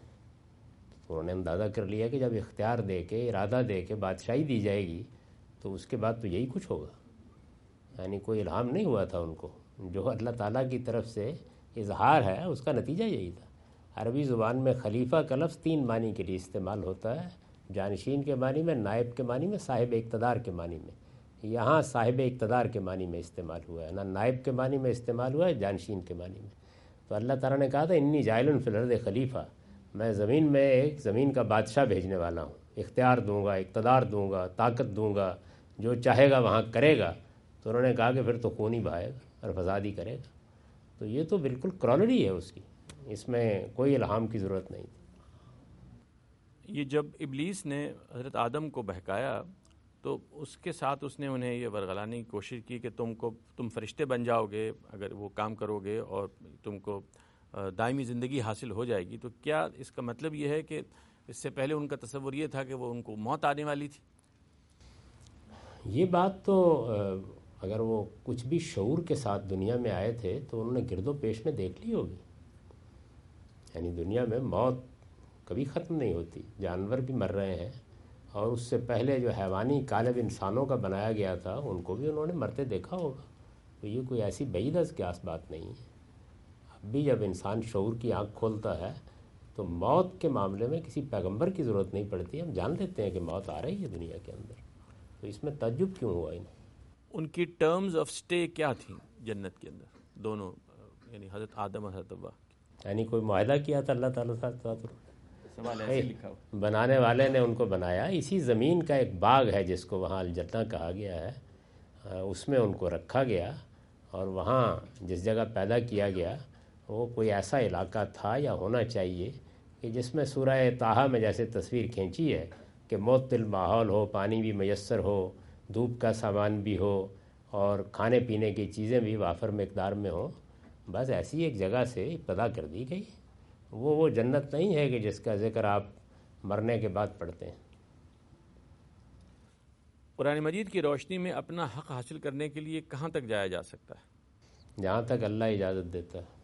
تو انہوں نے اندازہ کر لیا کہ جب اختیار دے کے، ارادہ دے کے بادشاہی دی جائے گی تو اس کے بعد تو یہی کچھ ہوگا. یعنی کوئی الہام نہیں ہوا تھا ان کو، جو اللہ تعالیٰ کی طرف سے اظہار ہے اس کا نتیجہ یہی تھا. عربی زبان میں خلیفہ کا لفظ 3 معنی کے لیے استعمال ہوتا ہے، جانشین کے معنی میں، نائب کے معنی میں، صاحب اقتدار کے معنی میں. یہاں صاحب اقتدار کے معنی میں استعمال ہوا ہے، نہ نائب کے معنی میں استعمال ہوا ہے، جانشین کے معنی میں. تو اللہ تعالیٰ نے کہا تھا انی جاعل فی الارض خلیفہ، میں زمین میں ایک زمین کا بادشاہ بھیجنے والا ہوں، اختیار دوں گا، اقتدار دوں گا، طاقت دوں گا، جو چاہے گا وہاں کرے گا. تو انہوں نے کہا کہ پھر تو خون ہی بہائے گا اور فساد ہی کرے گا. تو یہ تو بالکل کرونری ہے اس کی، اس میں کوئی الہام کی ضرورت نہیں تھی. یہ جب ابلیس نے حضرت آدم کو بہکایا تو اس کے ساتھ اس نے انہیں یہ ورغلانے کی کوشش کی کہ تم فرشتے بن جاؤ گے اگر وہ کام کرو گے اور تم کو دائمی زندگی حاصل ہو جائے گی. تو کیا اس کا مطلب یہ ہے کہ اس سے پہلے ان کا تصور یہ تھا کہ وہ ان کو موت آنے والی تھی؟ یہ بات تو اگر وہ کچھ بھی شعور کے ساتھ دنیا میں آئے تھے تو انہوں نے گرد و پیش میں دیکھ لی ہوگی. یعنی دنیا میں موت کبھی ختم نہیں ہوتی، جانور بھی مر رہے ہیں، اور اس سے پہلے جو حیوانی قالب انسانوں کا بنایا گیا تھا ان کو بھی انہوں نے مرتے دیکھا ہوگا. تو یہ کوئی ایسی بعید از قیاس بات نہیں ہے. اب بھی جب انسان شعور کی آنکھ کھولتا ہے تو موت کے معاملے میں کسی پیغمبر کی ضرورت نہیں پڑتی. ہم جان لیتے ہیں کہ موت آ رہی ہے دنیا کے اندر، تو اس میں تعجب کیوں ہوا انہیں؟ ان کی ٹرمز آف سٹے کیا تھیں جنت کے اندر دونوں، یعنی حضرت آدم اور حضرت حوا؟ یعنی کوئی معاہدہ کیا تھا اللہ تعالیٰ ساتھ؟ سوال ایسے لکھا ہو. بنانے والے نے ان کو بنایا. اسی زمین کا ایک باغ ہے جس کو وہاں الجنہ کہا گیا ہے، اس میں ان کو رکھا گیا، اور وہاں جس جگہ پیدا کیا گیا وہ کوئی ایسا علاقہ تھا یا ہونا چاہیے کہ جس میں سورہ طٰہٰ میں جیسے تصویر کھینچی ہے کہ معتدل ماحول ہو، پانی بھی میسر ہو، دھوپ کا سامان بھی ہو، اور کھانے پینے کی چیزیں بھی وافر مقدار میں ہوں. بس ایسی ایک جگہ سے ابتدا کر دی گئی. وہ جنت نہیں ہے کہ جس کا ذکر آپ مرنے کے بعد پڑھتے ہیں. قرآن مجید کی روشنی میں اپنا حق حاصل کرنے کے لیے کہاں تک جایا جا سکتا ہے؟ جہاں تک اللہ اجازت دیتا ہے.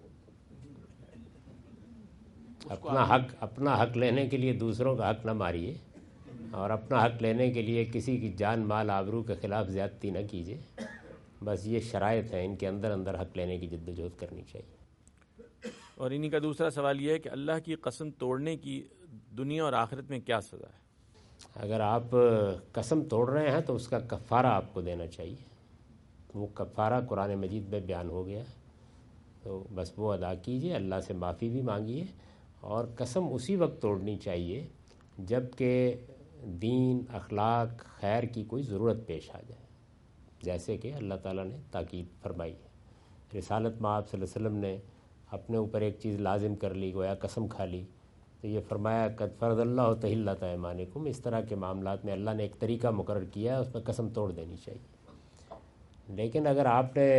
اپنا حق لینے کے لیے دوسروں کا حق نہ ماریے، اور اپنا حق لینے کے لیے کسی کی جان مال آبرو کے خلاف زیادتی نہ کیجیے. بس یہ شرائط ہیں، ان کے اندر حق لینے کی جدوجہد کرنی چاہیے. اور انہی کا دوسرا سوال یہ ہے کہ اللہ کی قسم توڑنے کی دنیا اور آخرت میں کیا سزا ہے؟ اگر آپ قسم توڑ رہے ہیں تو اس کا کفارہ آپ کو دینا چاہیے. وہ کفارہ قرآن مجید میں بیان ہو گیا، تو بس وہ ادا کیجیے، اللہ سے معافی بھی مانگیے. اور قسم اسی وقت توڑنی چاہیے جب کہ دین، اخلاق، خیر کی کوئی ضرورت پیش آ جائے، جیسے کہ اللہ تعالیٰ نے تاکید فرمائی ہے. رسالت میں آپ صلی اللہ علیہ وسلم نے اپنے اوپر ایک چیز لازم کر لی، گویا قسم کھا لی، تو یہ فرمایا قد فرض اللہ تحلۃ ایمانکم. اس طرح کے معاملات میں اللہ نے ایک طریقہ مقرر کیا ہے، اس میں قسم توڑ دینی چاہیے. لیکن اگر آپ نے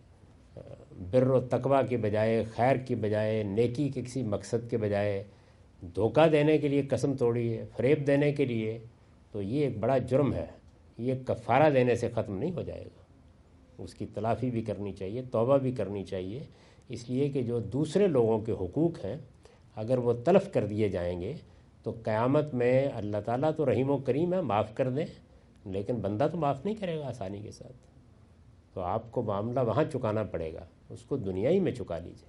بر و تقویٰ کے بجائے، خیر کی بجائے، نیکی کے کسی مقصد کے بجائے دھوکہ دینے کے لیے قسم توڑی ہے، فریب دینے کے لیے، تو یہ ایک بڑا جرم ہے. یہ کفارہ دینے سے ختم نہیں ہو جائے گا. اس کی تلافی بھی کرنی چاہیے، توبہ بھی کرنی چاہیے. اس لیے کہ جو دوسرے لوگوں کے حقوق ہیں اگر وہ تلف کر دیے جائیں گے تو قیامت میں اللہ تعالیٰ تو رحیم و کریم ہے، معاف کر دیں، لیکن بندہ تو معاف نہیں کرے گا آسانی کے ساتھ. تو آپ کو معاملہ وہاں چکانا پڑے گا، اس کو دنیا ہی میں چکا لیجیے.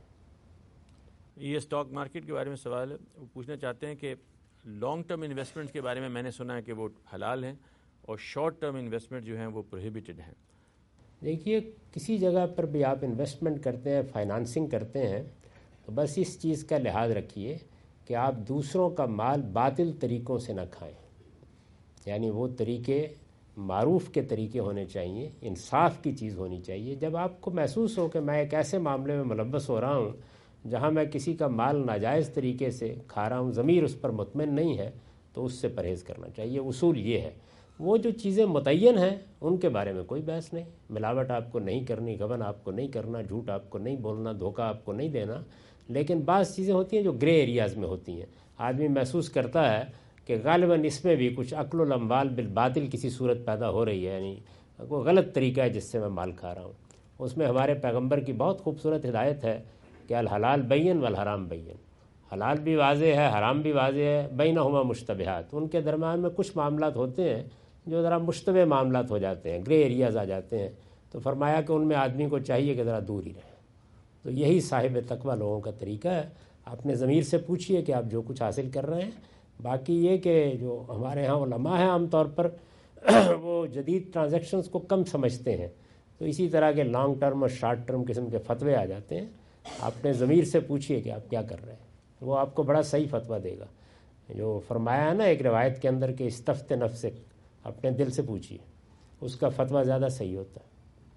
یہ اسٹاک مارکیٹ کے بارے میں سوال ہے، وہ پوچھنا چاہتے ہیں کہ لانگ ٹرم انویسٹمنٹ کے بارے میں نے سنا ہے کہ وہ حلال ہیں اور شارٹ ٹرم انویسٹمنٹ جو ہیں وہ پروہیبٹڈ ہیں. دیکھیے، کسی جگہ پر بھی آپ انویسٹمنٹ کرتے ہیں، فائنانسنگ کرتے ہیں، تو بس اس چیز کا لحاظ رکھیے کہ آپ دوسروں کا مال باطل طریقوں سے نہ کھائیں. یعنی وہ طریقے معروف کے طریقے ہونے چاہیے، انصاف کی چیز ہونی چاہیے. جب آپ کو محسوس ہو کہ میں ایک ایسے معاملے میں ملوث ہو رہا ہوں جہاں میں کسی کا مال ناجائز طریقے سے کھا رہا ہوں، ضمیر اس پر مطمئن نہیں ہے، تو اس سے پرہیز کرنا چاہیے. اصول یہ ہے. وہ جو چیزیں متعین ہیں ان کے بارے میں کوئی بحث نہیں. ملاوٹ آپ کو نہیں کرنی، غبن آپ کو نہیں کرنا، جھوٹ آپ کو نہیں بولنا، دھوکہ آپ کو نہیں دینا. لیکن بعض چیزیں ہوتی ہیں جو گرے ایریاز میں ہوتی ہیں. آدمی محسوس کرتا ہے کہ غالباً اس میں بھی کچھ عقل الاموال بالباطل کسی صورت پیدا ہو رہی ہے، یعنی کوئی غلط طریقہ ہے جس سے میں مال کھا رہا ہوں. اس میں ہمارے پیغمبر کی بہت خوبصورت ہدایت ہے کہ الحلال بین والحرام بین. حلال بھی واضح ہے، حرام بھی واضح ہے، بینہما مشتبہات. ان کے درمیان میں کچھ معاملات ہوتے ہیں جو ذرا مشتبہ معاملات ہو جاتے ہیں، گرے ایریاز آ جاتے ہیں. تو فرمایا کہ ان میں آدمی کو چاہیے کہ ذرا دور ہی رہے. تو یہی صاحب تقویٰ لوگوں کا طریقہ ہے. اپنے ضمیر سے پوچھیے کہ آپ جو کچھ حاصل کر رہے ہیں. باقی یہ کہ جو ہمارے ہاں علماء ہیں عام طور پر وہ جدید ٹرانزیکشنز کو کم سمجھتے ہیں، تو اسی طرح کے لانگ ٹرم اور شارٹ ٹرم قسم کے فتوے آ جاتے ہیں. اپنے ضمیر سے پوچھیے کہ آپ کیا کر رہے ہیں، وہ آپ کو بڑا صحیح فتویٰ دے گا. جو فرمایا ہے نا ایک روایت کے اندر کہ استفت نفسک، اپنے دل سے پوچھیے، اس کا فتویٰ زیادہ صحیح ہوتا ہے.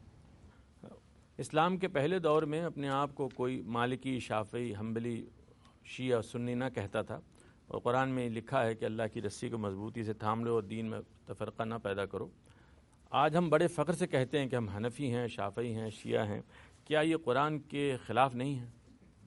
اسلام کے پہلے دور میں اپنے آپ کو کوئی مالکی، شافعی، حنبلی، شیعہ، سنی نہ کہتا تھا، اور قرآن میں لکھا ہے کہ اللہ کی رسی کو مضبوطی سے تھام لو اور دین میں تفرقہ نہ پیدا کرو. آج ہم بڑے فخر سے کہتے ہیں کہ ہم حنفی ہیں، شافعی ہیں، شیعہ ہیں. کیا یہ قرآن کے خلاف نہیں ہے؟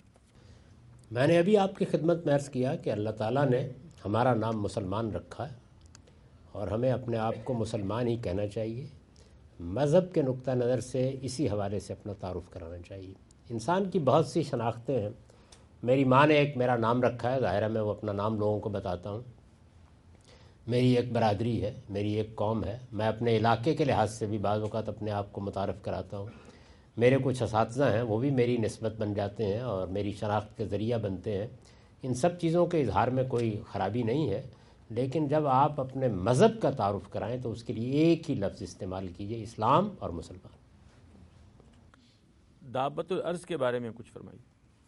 میں نے ابھی آپ کی خدمت میں عرض کیا کہ اللہ تعالیٰ نے ہمارا نام مسلمان رکھا ہے اور ہمیں اپنے آپ کو مسلمان ہی کہنا چاہیے. مذہب کے نقطہ نظر سے اسی حوالے سے اپنا تعارف کرانا چاہیے. انسان کی بہت سی شناختیں ہیں. میری ماں نے ایک میرا نام رکھا ہے، ظاہر ہے میں وہ اپنا نام لوگوں کو بتاتا ہوں. میری ایک برادری ہے، میری ایک قوم ہے. میں اپنے علاقے کے لحاظ سے بھی بعض اوقات اپنے آپ کو متعارف کراتا ہوں. میرے کچھ اساتذہ ہیں وہ بھی میری نسبت بن جاتے ہیں اور میری شناخت کے ذریعہ بنتے ہیں. ان سب چیزوں کے اظہار میں کوئی خرابی نہیں ہے، لیکن جب آپ اپنے مذہب کا تعارف کرائیں تو اس کے لیے ایک ہی لفظ استعمال کیجئے، اسلام اور مسلمان. دعوت الارض کے بارے میں کچھ فرمائیے.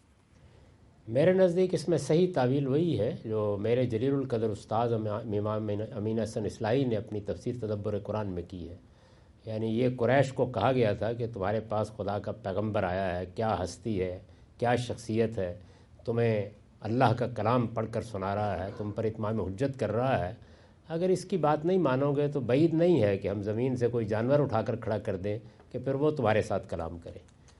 میرے نزدیک اس میں صحیح تعویل وہی ہے جو میرے جلیل القدر استاذ امام امین حسن اصلاحی نے اپنی تفسیر تدبر قرآن میں کی ہے. یعنی یہ قریش کو کہا گیا تھا کہ تمہارے پاس خدا کا پیغمبر آیا ہے، کیا ہستی ہے، کیا شخصیت ہے، تمہیں اللہ کا کلام پڑھ کر سنا رہا ہے، تم پر اتمام حجت کر رہا ہے. اگر اس کی بات نہیں مانو گے تو بعید نہیں ہے کہ ہم زمین سے کوئی جانور اٹھا کر کھڑا کر دیں کہ پھر وہ تمہارے ساتھ کلام کرے.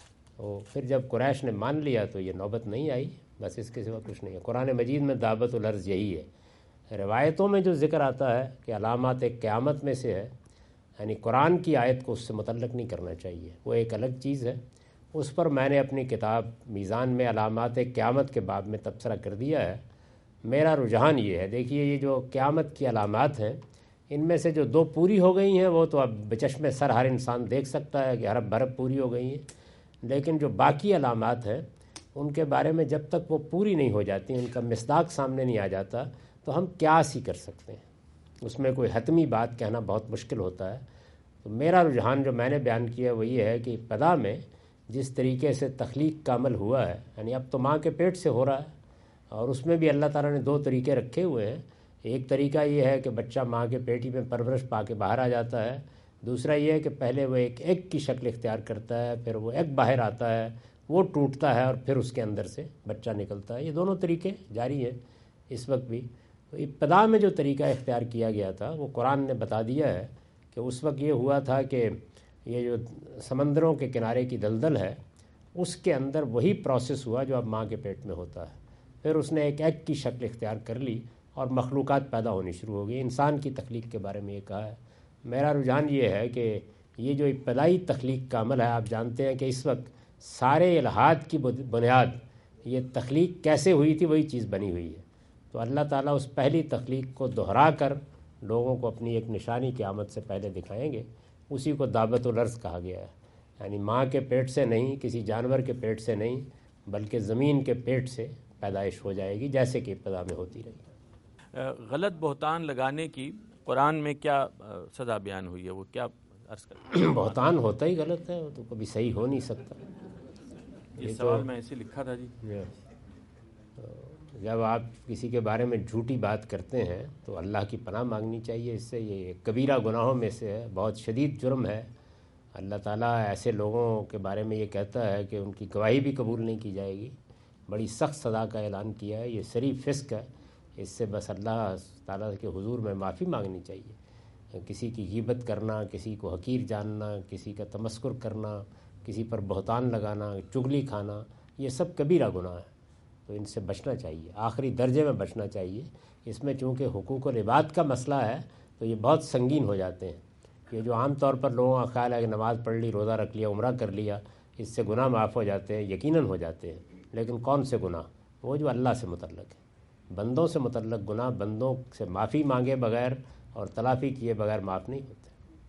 تو پھر جب قریش نے مان لیا تو یہ نوبت نہیں آئی. بس اس کے سوا کچھ نہیں ہے. قرآن مجید میں دعوت الارض یہی ہے. روایتوں میں جو ذکر آتا ہے کہ علامات قیامت میں سے ہے، یعنی قرآن کی آیت کو اس سے متعلق نہیں کرنا چاہیے، وہ ایک الگ چیز ہے. اس پر میں نے اپنی کتاب میزان میں علامات قیامت کے باب میں تبصرہ کر دیا ہے. میرا رجحان یہ ہے، دیکھیے یہ جو قیامت کی علامات ہیں ان میں سے جو 2 پوری ہو گئی ہیں وہ تو اب بچشم سر ہر انسان دیکھ سکتا ہے کہ ارب برب پوری ہو گئی ہیں. لیکن جو باقی علامات ہیں ان کے بارے میں جب تک وہ پوری نہیں ہو جاتی، ان کا مصداق سامنے نہیں آ جاتا، تو ہم قیاس ہی کر سکتے ہیں. اس میں کوئی حتمی بات کہنا بہت مشکل ہوتا ہے. تو میرا رجحان جو میں نے بیان کیا وہ یہ ہے کہ ابتدا میں جس طریقے سے تخلیق کا عمل ہوا ہے، یعنی اب تو ماں کے پیٹ سے ہو رہا ہے، اور اس میں بھی اللہ تعالیٰ نے 2 طریقے رکھے ہوئے ہیں. ایک طریقہ یہ ہے کہ بچہ ماں کے پیٹی میں پرورش پا کے باہر آ جاتا ہے. دوسرا یہ ہے کہ پہلے وہ ایک ایگ کی شکل اختیار کرتا ہے، پھر وہ ایگ باہر آتا ہے، وہ ٹوٹتا ہے اور پھر اس کے اندر سے بچہ نکلتا ہے. یہ دونوں طریقے جاری ہیں اس وقت بھی. تو ابتدا میں جو طریقہ اختیار کیا گیا تھا وہ قرآن نے بتا دیا ہے کہ اس وقت یہ ہوا تھا کہ یہ جو سمندروں کے کنارے کی دلدل ہے اس کے اندر وہی پروسیس ہوا جو اب ماں کے پیٹ میں ہوتا ہے. پھر اس نے ایک ایگ کی شکل اختیار کر لی اور مخلوقات پیدا ہونی شروع ہو گئی. انسان کی تخلیق کے بارے میں یہ کہا ہے. میرا رجحان یہ ہے کہ یہ جو ابتدائی تخلیق کا عمل ہے، آپ جانتے ہیں کہ اس وقت سارے الہات کی بنیاد یہ تخلیق کیسے ہوئی تھی وہی چیز بنی ہوئی ہے. تو اللہ تعالیٰ اس پہلی تخلیق کو دہرا کر لوگوں کو اپنی ایک نشانی قیامت سے پہلے دکھائیں گے. اسی کو دعوت الارض کہا گیا ہے. یعنی ماں کے پیٹ سے نہیں، کسی جانور کے پیٹ سے نہیں، بلکہ زمین کے پیٹ سے پیدائش ہو جائے گی جیسے کہ ابتدا میں ہوتی رہی. غلط بہتان لگانے کی قرآن میں کیا سزا بیان ہوئی ہے، وہ کیا عرض کرتے ہیں؟ بہتان ہوتا ہی غلط ہے، وہ تو کبھی صحیح ہو نہیں سکتا. یہ سوال میں ایسے لکھا تھا جی. جب آپ کسی کے بارے میں جھوٹی بات کرتے ہیں تو اللہ کی پناہ مانگنی چاہیے. اس سے یہ کبیرہ گناہوں میں سے ہے، بہت شدید جرم ہے. اللہ تعالیٰ ایسے لوگوں کے بارے میں یہ کہتا ہے کہ ان کی گواہی بھی قبول نہیں کی جائے گی. بڑی سخت سزا کا اعلان کیا ہے. یہ صریح فسق ہے. اس سے بس اللہ تعالیٰ کے حضور میں معافی مانگنی چاہیے. کسی کی غیبت کرنا، کسی کو حقیر جاننا، کسی کا تمسخر کرنا، کسی پر بہتان لگانا، چغلی کھانا، یہ سب کبیرہ گناہ ہے، تو ان سے بچنا چاہیے، آخری درجے میں بچنا چاہیے۔ اس میں چونکہ حقوق العباد کا مسئلہ ہے تو یہ بہت سنگین ہو جاتے ہیں۔ یہ جو عام طور پر لوگوں کا خیال ہے کہ نماز پڑھ لی، روزہ رکھ لیا، عمرہ کر لیا، اس سے گناہ معاف ہو جاتے ہیں، یقیناً ہو جاتے ہیں، لیکن کون سے گناہ؟ وہ جو اللہ سے متعلق ہے۔ بندوں سے متعلق گناہ بندوں سے معافی مانگے بغیر اور تلافی کیے بغیر معاف نہیں ہوتے۔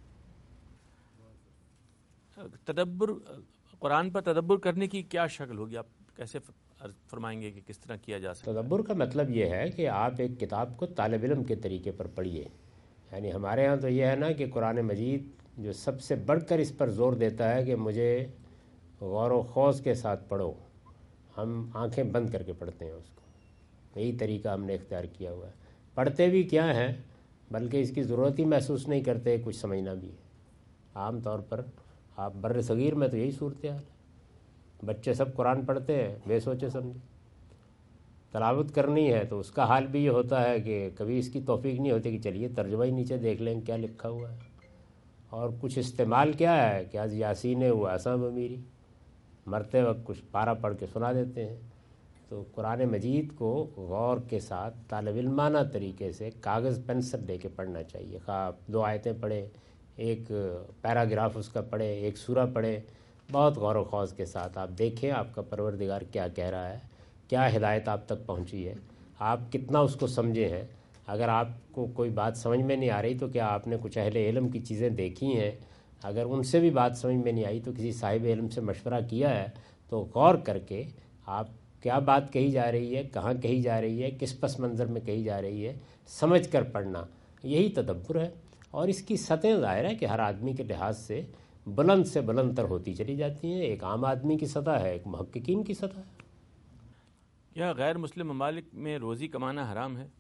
تدبر، قرآن پر تدبر کرنے کی کیا شکل ہوگی؟ آپ کیسے فرمائیں گے کہ کس طرح کیا جا سکتا ہے؟ تدبر کا مطلب یہ ہے کہ آپ ایک کتاب کو طالب علم کے طریقے پر پڑھیے۔ یعنی ہمارے ہاں تو یہ ہے نا کہ قرآن مجید جو سب سے بڑھ کر اس پر زور دیتا ہے کہ مجھے غور و خوض کے ساتھ پڑھو، ہم آنکھیں بند کر کے پڑھتے ہیں اس کو، یہی طریقہ ہم نے اختیار کیا ہوا ہے۔ پڑھتے بھی کیا ہیں، بلکہ اس کی ضرورت ہی محسوس نہیں کرتے، کچھ سمجھنا بھی ہے۔ عام طور پر آپ بر صغیر میں تو یہی صورتحال ہے، بچے سب قرآن پڑھتے ہیں بے سوچے سمجھے، تلاوت کرنی ہے تو اس کا حال بھی یہ ہوتا ہے کہ کبھی اس کی توفیق نہیں ہوتی کہ چلیے ترجمہ ہی نیچے دیکھ لیں کیا لکھا ہوا ہے، اور کچھ استعمال کیا ہے کہ آج یاسین ہوا آساں میری، مرتے وقت کچھ پارہ پڑھ کے سنا دیتے ہیں۔ تو قرآن مجید کو غور کے ساتھ طالب علمانہ طریقے سے کاغذ پینسل لے کے پڑھنا چاہیے، خواہ آپ 2 آیتیں پڑھیں، ایک پیراگراف اس کا پڑھیں، ایک سورہ پڑھیں، بہت غور و خوض کے ساتھ آپ دیکھیں آپ کا پروردگار کیا کہہ رہا ہے، کیا ہدایت آپ تک پہنچی ہے، آپ کتنا اس کو سمجھے ہیں۔ اگر آپ کو کوئی بات سمجھ میں نہیں آ رہی تو کیا آپ نے کچھ اہل علم کی چیزیں دیکھی ہیں، اگر ان سے بھی بات سمجھ میں نہیں آئی تو کسی صاحب علم سے مشورہ کیا ہے، تو غور کر کے آپ کیا بات کہی جا رہی ہے، کہاں کہی جا رہی ہے، کس پس منظر میں کہی جا رہی ہے، سمجھ کر پڑھنا، یہی تدبر ہے۔ اور اس کی سطح ظاہر ہے کہ ہر آدمی کے لحاظ سے بلند سے بلند تر ہوتی چلی جاتی ہیں، ایک عام آدمی کی سطح ہے، ایک محققین کی سطح ہے۔ کیا غیر مسلم ممالک میں روزی کمانا حرام ہے؟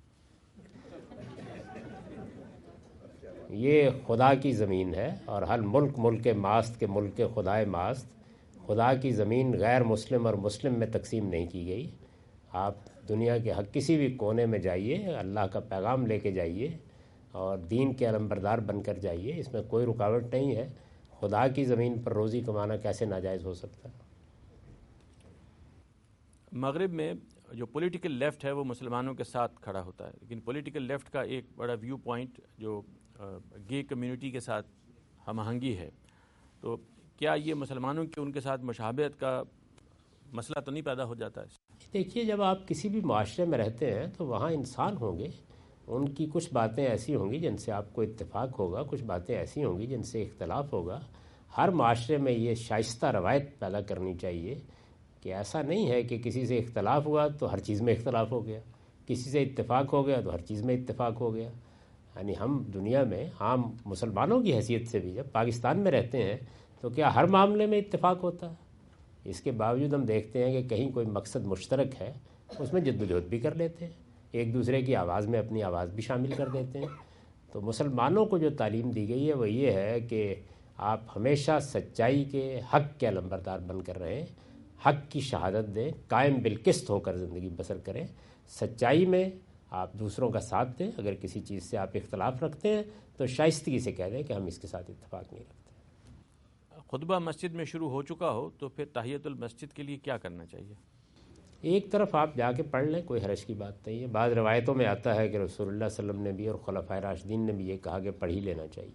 یہ خدا کی زمین ہے، اور ہر ملک ملک ماست کے ملک کے خدائے ماست، خدا کی زمین غیر مسلم اور مسلم میں تقسیم نہیں کی گئی۔ آپ دنیا کے کسی بھی کونے میں جائیے، اللہ کا پیغام لے کے جائیے اور دین کے علمبردار بن کر جائیے، اس میں کوئی رکاوٹ نہیں ہے۔ خدا کی زمین پر روزی کمانا کیسے ناجائز ہو سکتا ہے؟ مغرب میں جو پولیٹیکل لیفٹ ہے وہ مسلمانوں کے ساتھ کھڑا ہوتا ہے، لیکن پولیٹیکل لیفٹ کا ایک بڑا ویو پوائنٹ جو گے کمیونٹی کے ساتھ ہم آہنگی ہے، تو کیا یہ مسلمانوں کی ان کے ساتھ مشابہت کا مسئلہ تو نہیں پیدا ہو جاتا ہے؟ دیکھیے، جب آپ کسی بھی معاشرے میں رہتے ہیں تو وہاں انسان ہوں گے، ان کی کچھ باتیں ایسی ہوں گی جن سے آپ کو اتفاق ہوگا، کچھ باتیں ایسی ہوں گی جن سے اختلاف ہوگا۔ ہر معاشرے میں یہ شائستہ روایت پیدا کرنی چاہیے کہ ایسا نہیں ہے کہ کسی سے اختلاف ہوا تو ہر چیز میں اختلاف ہو گیا، کسی سے اتفاق ہو گیا تو ہر چیز میں اتفاق ہو گیا۔ یعنی ہم دنیا میں عام مسلمانوں کی حیثیت سے بھی جب پاکستان میں رہتے ہیں تو کیا ہر معاملے میں اتفاق ہوتا ہے؟ اس کے باوجود ہم دیکھتے ہیں کہ کہیں کوئی مقصد مشترک ہے، اس میں جدوجہد بھی کر لیتے ہیں، ایک دوسرے کی آواز میں اپنی آواز بھی شامل کر دیتے ہیں۔ تو مسلمانوں کو جو تعلیم دی گئی ہے وہ یہ ہے کہ آپ ہمیشہ سچائی کے، حق کے علمبردار بن کر رہیں، حق کی شہادت دیں، قائم بالقسط ہو کر زندگی بسر کریں، سچائی میں آپ دوسروں کا ساتھ دیں، اگر کسی چیز سے آپ اختلاف رکھتے ہیں تو شائستگی سے کہہ دیں کہ ہم اس کے ساتھ اتفاق نہیں رکھتے۔ خطبہ مسجد میں شروع ہو چکا ہو تو پھر تحیۃ المسجد کے لیے کیا کرنا چاہیے؟ ایک طرف آپ جا کے پڑھ لیں، کوئی حرج کی بات نہیں ہے۔ بعض روایتوں میں آتا ہے کہ رسول اللہ صلی اللہ علیہ وسلم نے بھی اور خلفائے راشدین نے بھی یہ کہا کہ پڑھ ہی لینا چاہیے۔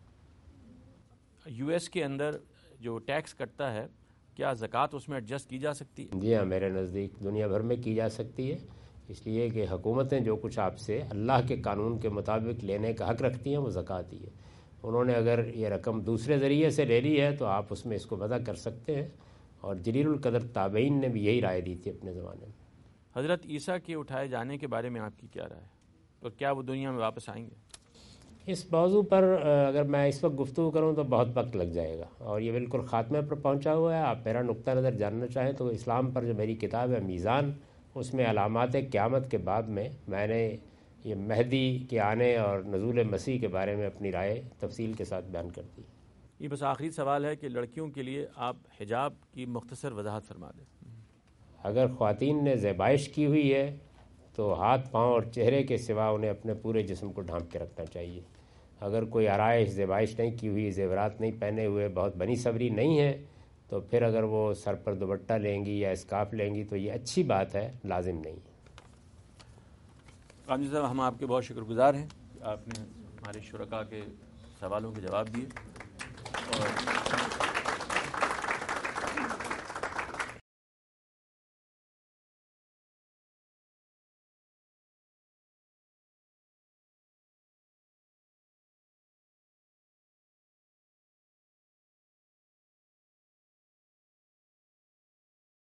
یو ایس کے اندر جو ٹیکس کٹتا ہے، کیا زکوٰۃ اس میں ایڈجسٹ کی جا سکتی ہے؟ جی ہاں، میرے نزدیک دنیا بھر میں کی جا سکتی ہے، اس لیے کہ حکومتیں جو کچھ آپ سے اللہ کے قانون کے مطابق لینے کا حق رکھتی ہیں وہ زکوٰۃ ہی ہے۔ انہوں نے اگر یہ رقم دوسرے ذریعے سے لے لی ہے تو آپ اس میں اس کو وضع کر سکتے ہیں، اور جلیل القدر تابعین نے بھی یہی رائے دی تھی اپنے زمانے میں۔ حضرت عیسیٰ کے اٹھائے جانے کے بارے میں آپ کی کیا رائے ہے، اور کیا وہ دنیا میں واپس آئیں گے؟ اس موضوع پر اگر میں اس وقت گفتگو کروں تو بہت وقت لگ جائے گا، اور یہ بالکل خاتمے پر پہنچا ہوا ہے۔ آپ میرا نقطہ نظر جاننا چاہیں تو اسلام پر جو میری کتاب ہے میزان، اس میں علامات قیامت کے باب میں نے یہ مہدی کے آنے اور نزول مسیح کے بارے میں اپنی رائے تفصیل کے ساتھ بیان کر دی۔ یہ بس آخری سوال ہے کہ لڑکیوں کے لیے آپ حجاب کی مختصر وضاحت فرما دیں۔ اگر خواتین نے زیبائش کی ہوئی ہے تو ہاتھ، پاؤں اور چہرے کے سوا انہیں اپنے پورے جسم کو ڈھانپ کے رکھنا چاہیے۔ اگر کوئی آرائش زیبائش نہیں کی ہوئی، زیورات نہیں پہنے ہوئے، بہت بنی صبری نہیں ہے، تو پھر اگر وہ سر پر دوپٹہ لیں گی یا اسکارف لیں گی تو یہ اچھی بات ہے، لازم نہیں. قامجی صاحب، ہم آپ کے بہت شکر گزار ہیں کہ آپ نے ہمارے شرکاء کے سوالوں کے جواب دیے اور